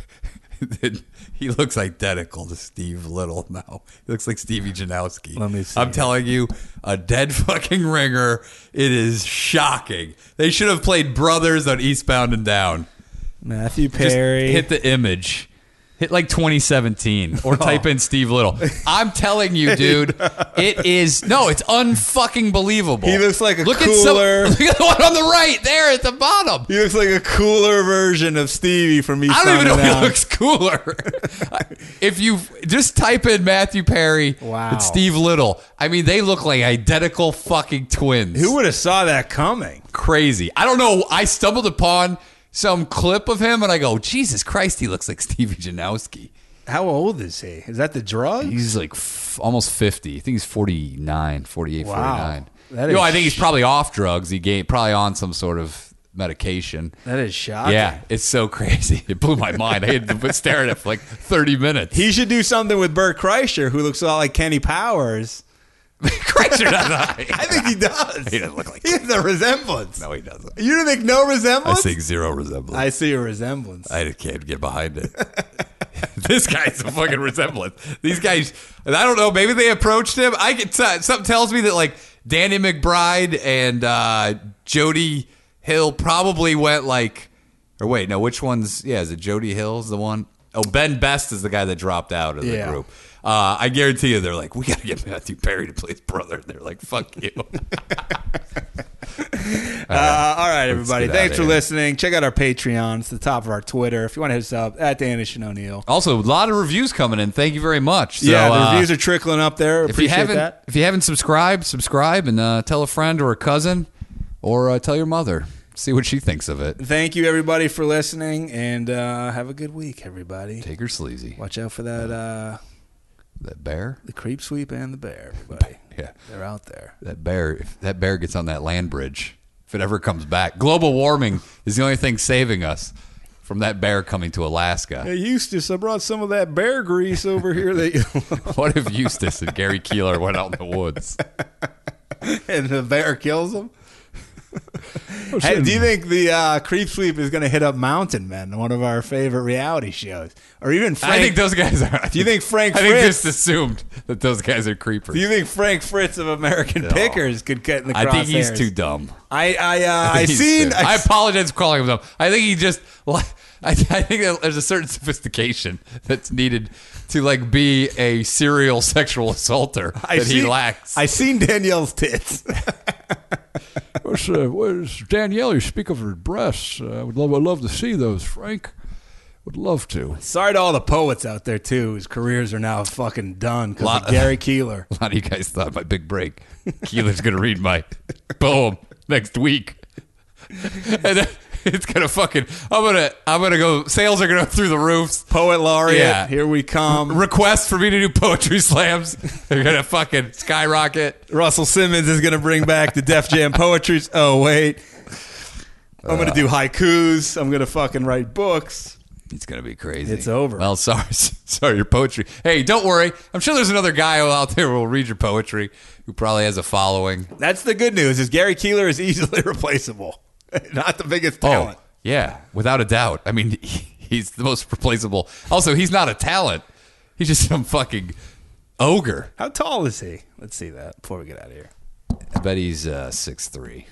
he looks identical to Steve Little now. He looks like Stevie Janowski. Let me see. I'm telling you, a dead fucking ringer. It is shocking. They should have played brothers on Eastbound and Down. Matthew Just Perry. hit the image. Hit like twenty seventeen or type in Steve Little. I'm telling you, dude, it is no, it's unfucking believable. He looks like a look cooler- At some, look at the one on the right there at the bottom. He looks like a cooler version of Stevie from East I don't even know Down. if he looks cooler. If you just type in Matthew Perry Wow. and Steve Little, I mean, they look like identical fucking twins. Who would have saw that coming? Crazy. I don't know. I stumbled upon some clip of him and I go, Jesus Christ, he looks like Stevie Janowski. How old is he? Is that the drug? He's like f- almost fifty. I think he's forty-nine, forty-eight, Wow. forty-nine. That you know, is I think he's sh- probably off drugs. He gave, probably on some sort of medication. That is shocking. Yeah, it's so crazy. It blew my mind. I had to stare at it for like thirty minutes. He should do something with Bert Kreischer, who looks a lot like Kenny Powers. Kreischer doesn't. I think he does. He doesn't look like He has a resemblance. No, he doesn't. You don't think no I resemblance? see zero resemblance. I see a resemblance. I can't get behind it. This guy's a fucking resemblance. These guys, and I don't know, maybe they approached him. I get t- something tells me that like Danny McBride and uh, Jody Hill probably went like, or wait, no, which one's? Yeah, is it Jody Hill's the one? Oh, Ben Best is the guy that dropped out of the Yeah. group. Uh, I guarantee you, they're like, we got to get Matthew Perry to play his brother. And they're like, fuck you. Uh, all right, everybody. get Thanks outta for here. listening. Check out our Patreon. It's the top of our Twitter. If you want to hit us up, at Danish and O'Neill. Also, a lot of reviews coming in. Thank you very much. So, yeah, the uh, reviews are trickling up there. if you Appreciate haven't, that. if you haven't subscribed, subscribe and uh, tell a friend or a cousin, or uh, tell your mother. See what she thinks of it. Thank you, everybody, for listening, and uh, have a good week, everybody. Take her sleazy. Watch out for that, uh, That bear. the creep sweep and the bear, everybody. Yeah, They're out there. that bear. If that bear gets on that land bridge, if it ever comes back, global warming is the only thing saving us from that bear coming to Alaska. Hey, Eustace, I brought some of that bear grease over here. That What if Eustace and Gary Keeler went out in the woods? and the bear kills him? Hey, do you think the uh, creep sweep is going to hit up Mountain Men, one of our favorite reality shows, or even Frank? I think those guys are. Do you think Frank I think Fritz? just assumed that those guys are creepers. Do you think Frank Fritz of American Pickers could get in the crosshairs? I think he's too dumb. I I uh, I think he's seen. too- I, I apologize for calling him dumb. I think he just. I, I think that there's a certain sophistication that's needed to like be a serial sexual assaulter I that he seen- lacks. I seen Danielle's tits. What's, uh, what is, Danielle, you speak of her breasts. Uh, I would love, I'd love to see those, Frank. Would love to. Sorry to all the poets out there too, whose careers are now fucking done because Lot- of Gary Keeler. A lot of you guys thought my big break. Keeler's going to read my poem next week. And then, It's gonna fucking. I'm gonna. I'm gonna go. Sales are gonna go through the roofs. Poet laureate. Yeah. Here we come. Requests for me to do poetry slams. They're gonna fucking skyrocket. Russell Simmons is going to bring back the Def Jam poetry. Oh, wait. I'm going to do haikus. I'm going to fucking write books. It's gonna be crazy. It's over. Well, sorry, sorry, your poetry. Hey, don't worry. I'm sure there's another guy out there who will read your poetry who probably has a following. That's the good news is Gary Keeler is easily replaceable. Not the biggest talent. Oh, yeah, without a doubt. I mean, he's the most replaceable. Also, he's not a talent. He's just some fucking ogre. How tall is he? Let's see that before we get out of here. I bet he's uh, six three.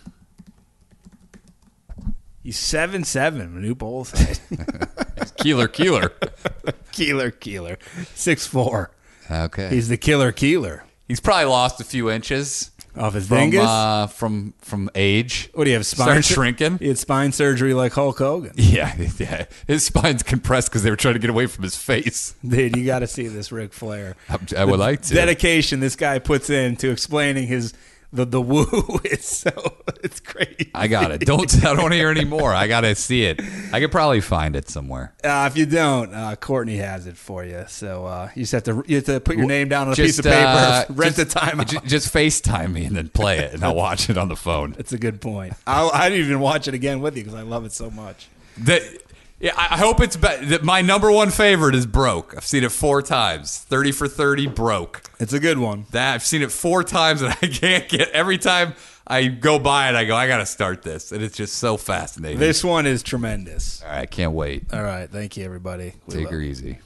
He's seven seven. Manute Bowles head. Keeler, Keeler. Keeler, Keeler. six four. Okay. He's the killer Keeler. He's probably lost a few inches Off his from dingus? uh, from from age. What do you have? Spine Started sur- shrinking. He had spine surgery like Hulk Hogan. Yeah, yeah. His spine's compressed because they were trying to get away from his face. Dude, you got to see this Ric Flair. I, I would like to. Dedication this guy puts into explaining his the the woo. It's so it's crazy. I got it. Don't I don't want to hear any more. I got to see it. I could probably find it somewhere. Uh, if you don't, uh, Courtney has it for you. So uh, you just have to you have to put your name down on a Just, piece of paper, uh, rent just, the time out. ju- Just FaceTime me and then play it, and I'll watch it on the phone. That's a good point. I'll, I'd even watch it again with you because I love it so much. The, yeah, I I hope it's be- that my number one favorite is Broke. I've seen it four times. thirty for thirty, Broke. It's a good one. That I've seen it four times, and I can't get. Every time I go by it, I go, I got to start this, and it's just so fascinating. This one is tremendous. All right, can't wait. All right, thank you, everybody. We Take love her it. easy.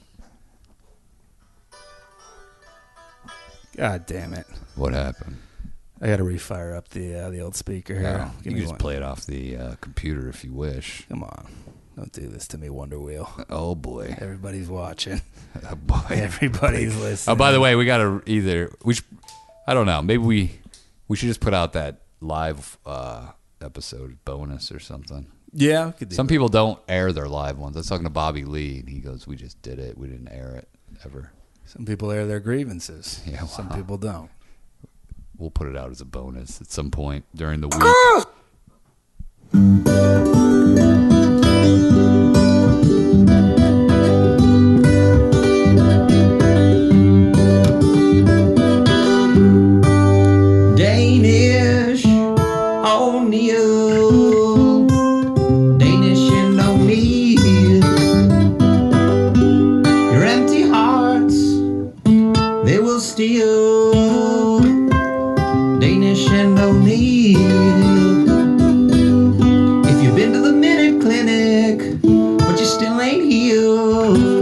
God damn it! What happened? I got to refire up the uh, the old speaker here. No, Give you me can just one. play it off the uh, computer if you wish. Come on, don't do this to me, Wonder Wheel. Oh boy, Everybody's watching. oh boy. Everybody's listening. Oh, by the way, we got to either we. Should, I don't know. Maybe we we should just put out that live uh, episode bonus or something. yeah, we could do Some people don't air their live ones. I was talking to Bobby Lee, and he goes, "We just did it. We didn't air it ever." Some people air their grievances. Yeah, Some wow. people don't. We'll put it out as a bonus at some point during the week. Danish O'Neill, Danish and O'Neill. Your empty hearts, they will steal. Danish and O'Neill. If you've been to the Minute Clinic, but you still ain't healed,